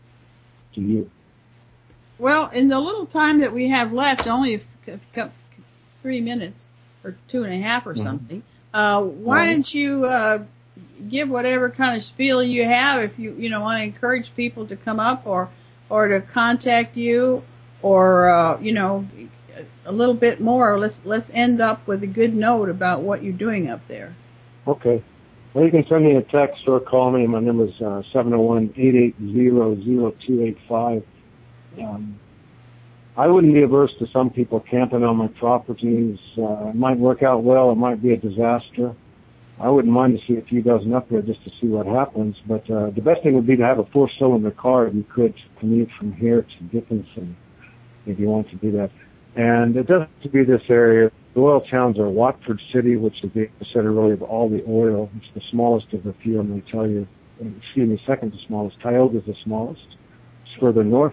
to you. Well, in the little time that we have left, only a c- c- three minutes or two and a half or Mhm. something, uh, why Right. don't you uh, give whatever kind of spiel you have if you, you know, want to encourage people to come up or, or to contact you or, uh, you know, a little bit more. Let's, let's end up with a good note about what you're doing up there. Okay. Well, you can send me a text or call me. My number is uh, seven oh one, eight eight zero, zero two eight five. Um, I wouldn't be averse to some people camping on my properties. Uh, it might work out well. It might be a disaster. I wouldn't mind to see a few dozen up there just to see what happens. But uh, the best thing would be to have a four-cylinder car if you could commute from here to Dickinson, if you want to do that. And it doesn't have to be this area. The oil towns are Watford City, which is the epicenter really of all the oil. It's the smallest of the few, I'm going to tell you. Excuse me, second to smallest. Tioga is the smallest. It's further north.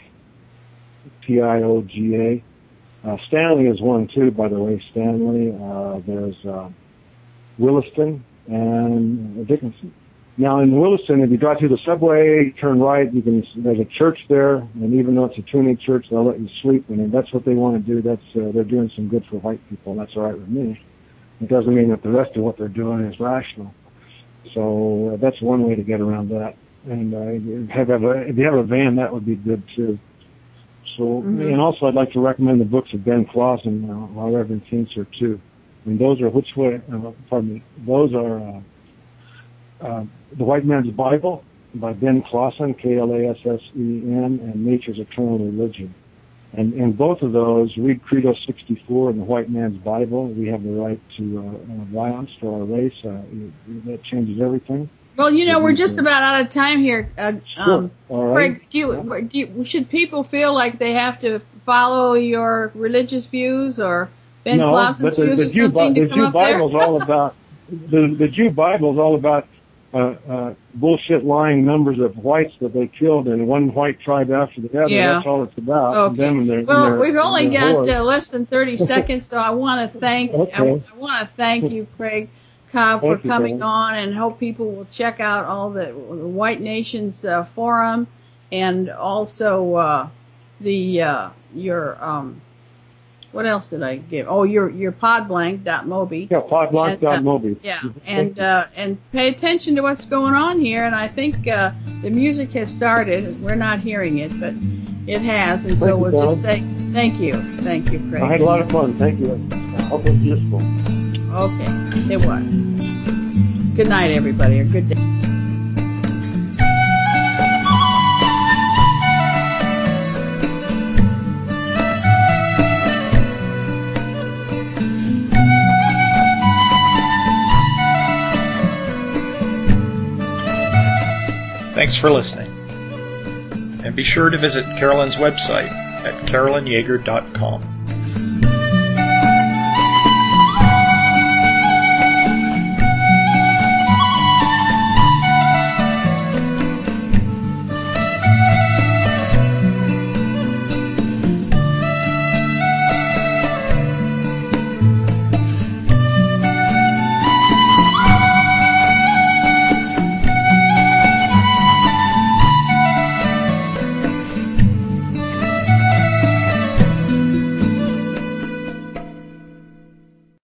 T I O G A. Uh, Stanley is one too, by the way. Stanley. Uh, there's uh, Williston and uh, Dickinson. Now in Williston, if you drive through the subway, you turn right, you can. There's a church there, and even though it's a tuning church, they'll let you sleep. And if that's what they want to do, that's uh, they're doing some good for white people. That's all right with me. It doesn't mean that the rest of what they're doing is rational. So uh, that's one way to get around that. And uh, have, have a, if you have a van, that would be good too. So, mm-hmm. And also I'd like to recommend the books of Ben Clausen, uh, while Reverend Kinzer too. I mean, those are which way? Uh, pardon me. Those are uh, uh, The White Man's Bible by Ben Clausen, K L A S S E N, and Nature's Eternal Religion. And in both of those, read Credo sixty-four in The White Man's Bible. We have the right to uh, uh, violence for our race. Uh, that changes everything. Well, you know, we're just about out of time here. Uh, um, sure. Craig, right. do you, do you, should people feel like they have to follow your religious views or Ben no, Clausen's but the, views the or Jew, something the to come Jew up Bible's there? all about the the Jew Bible's all about uh, uh, bullshit lying numbers of whites that they killed in one white tribe after the other. Yeah. That's all it's about. Okay. Them and their, well, and their, we've only got uh, less than thirty seconds, so I want to thank okay. I, I want to thank you, Craig Cobb, for Thank you, coming Craig. on, and hope people will check out all the, the White Nations uh, forum, and also uh, the uh, your um, what else did I give? Oh, your your podblank dot mobi. Yeah, podblank dot mobi. Uh, yeah, and uh, and pay attention to what's going on here. And I think uh, the music has started. We're not hearing it, but it has, and so Thank you, we'll Carolyn. just say thank you, thank you, Craig. I had a lot of fun. Thank you. I hope it was useful. Okay, it was. Good night, everybody, or good day. Thanks for listening. And be sure to visit Carolyn's website at carolyn yager dot com.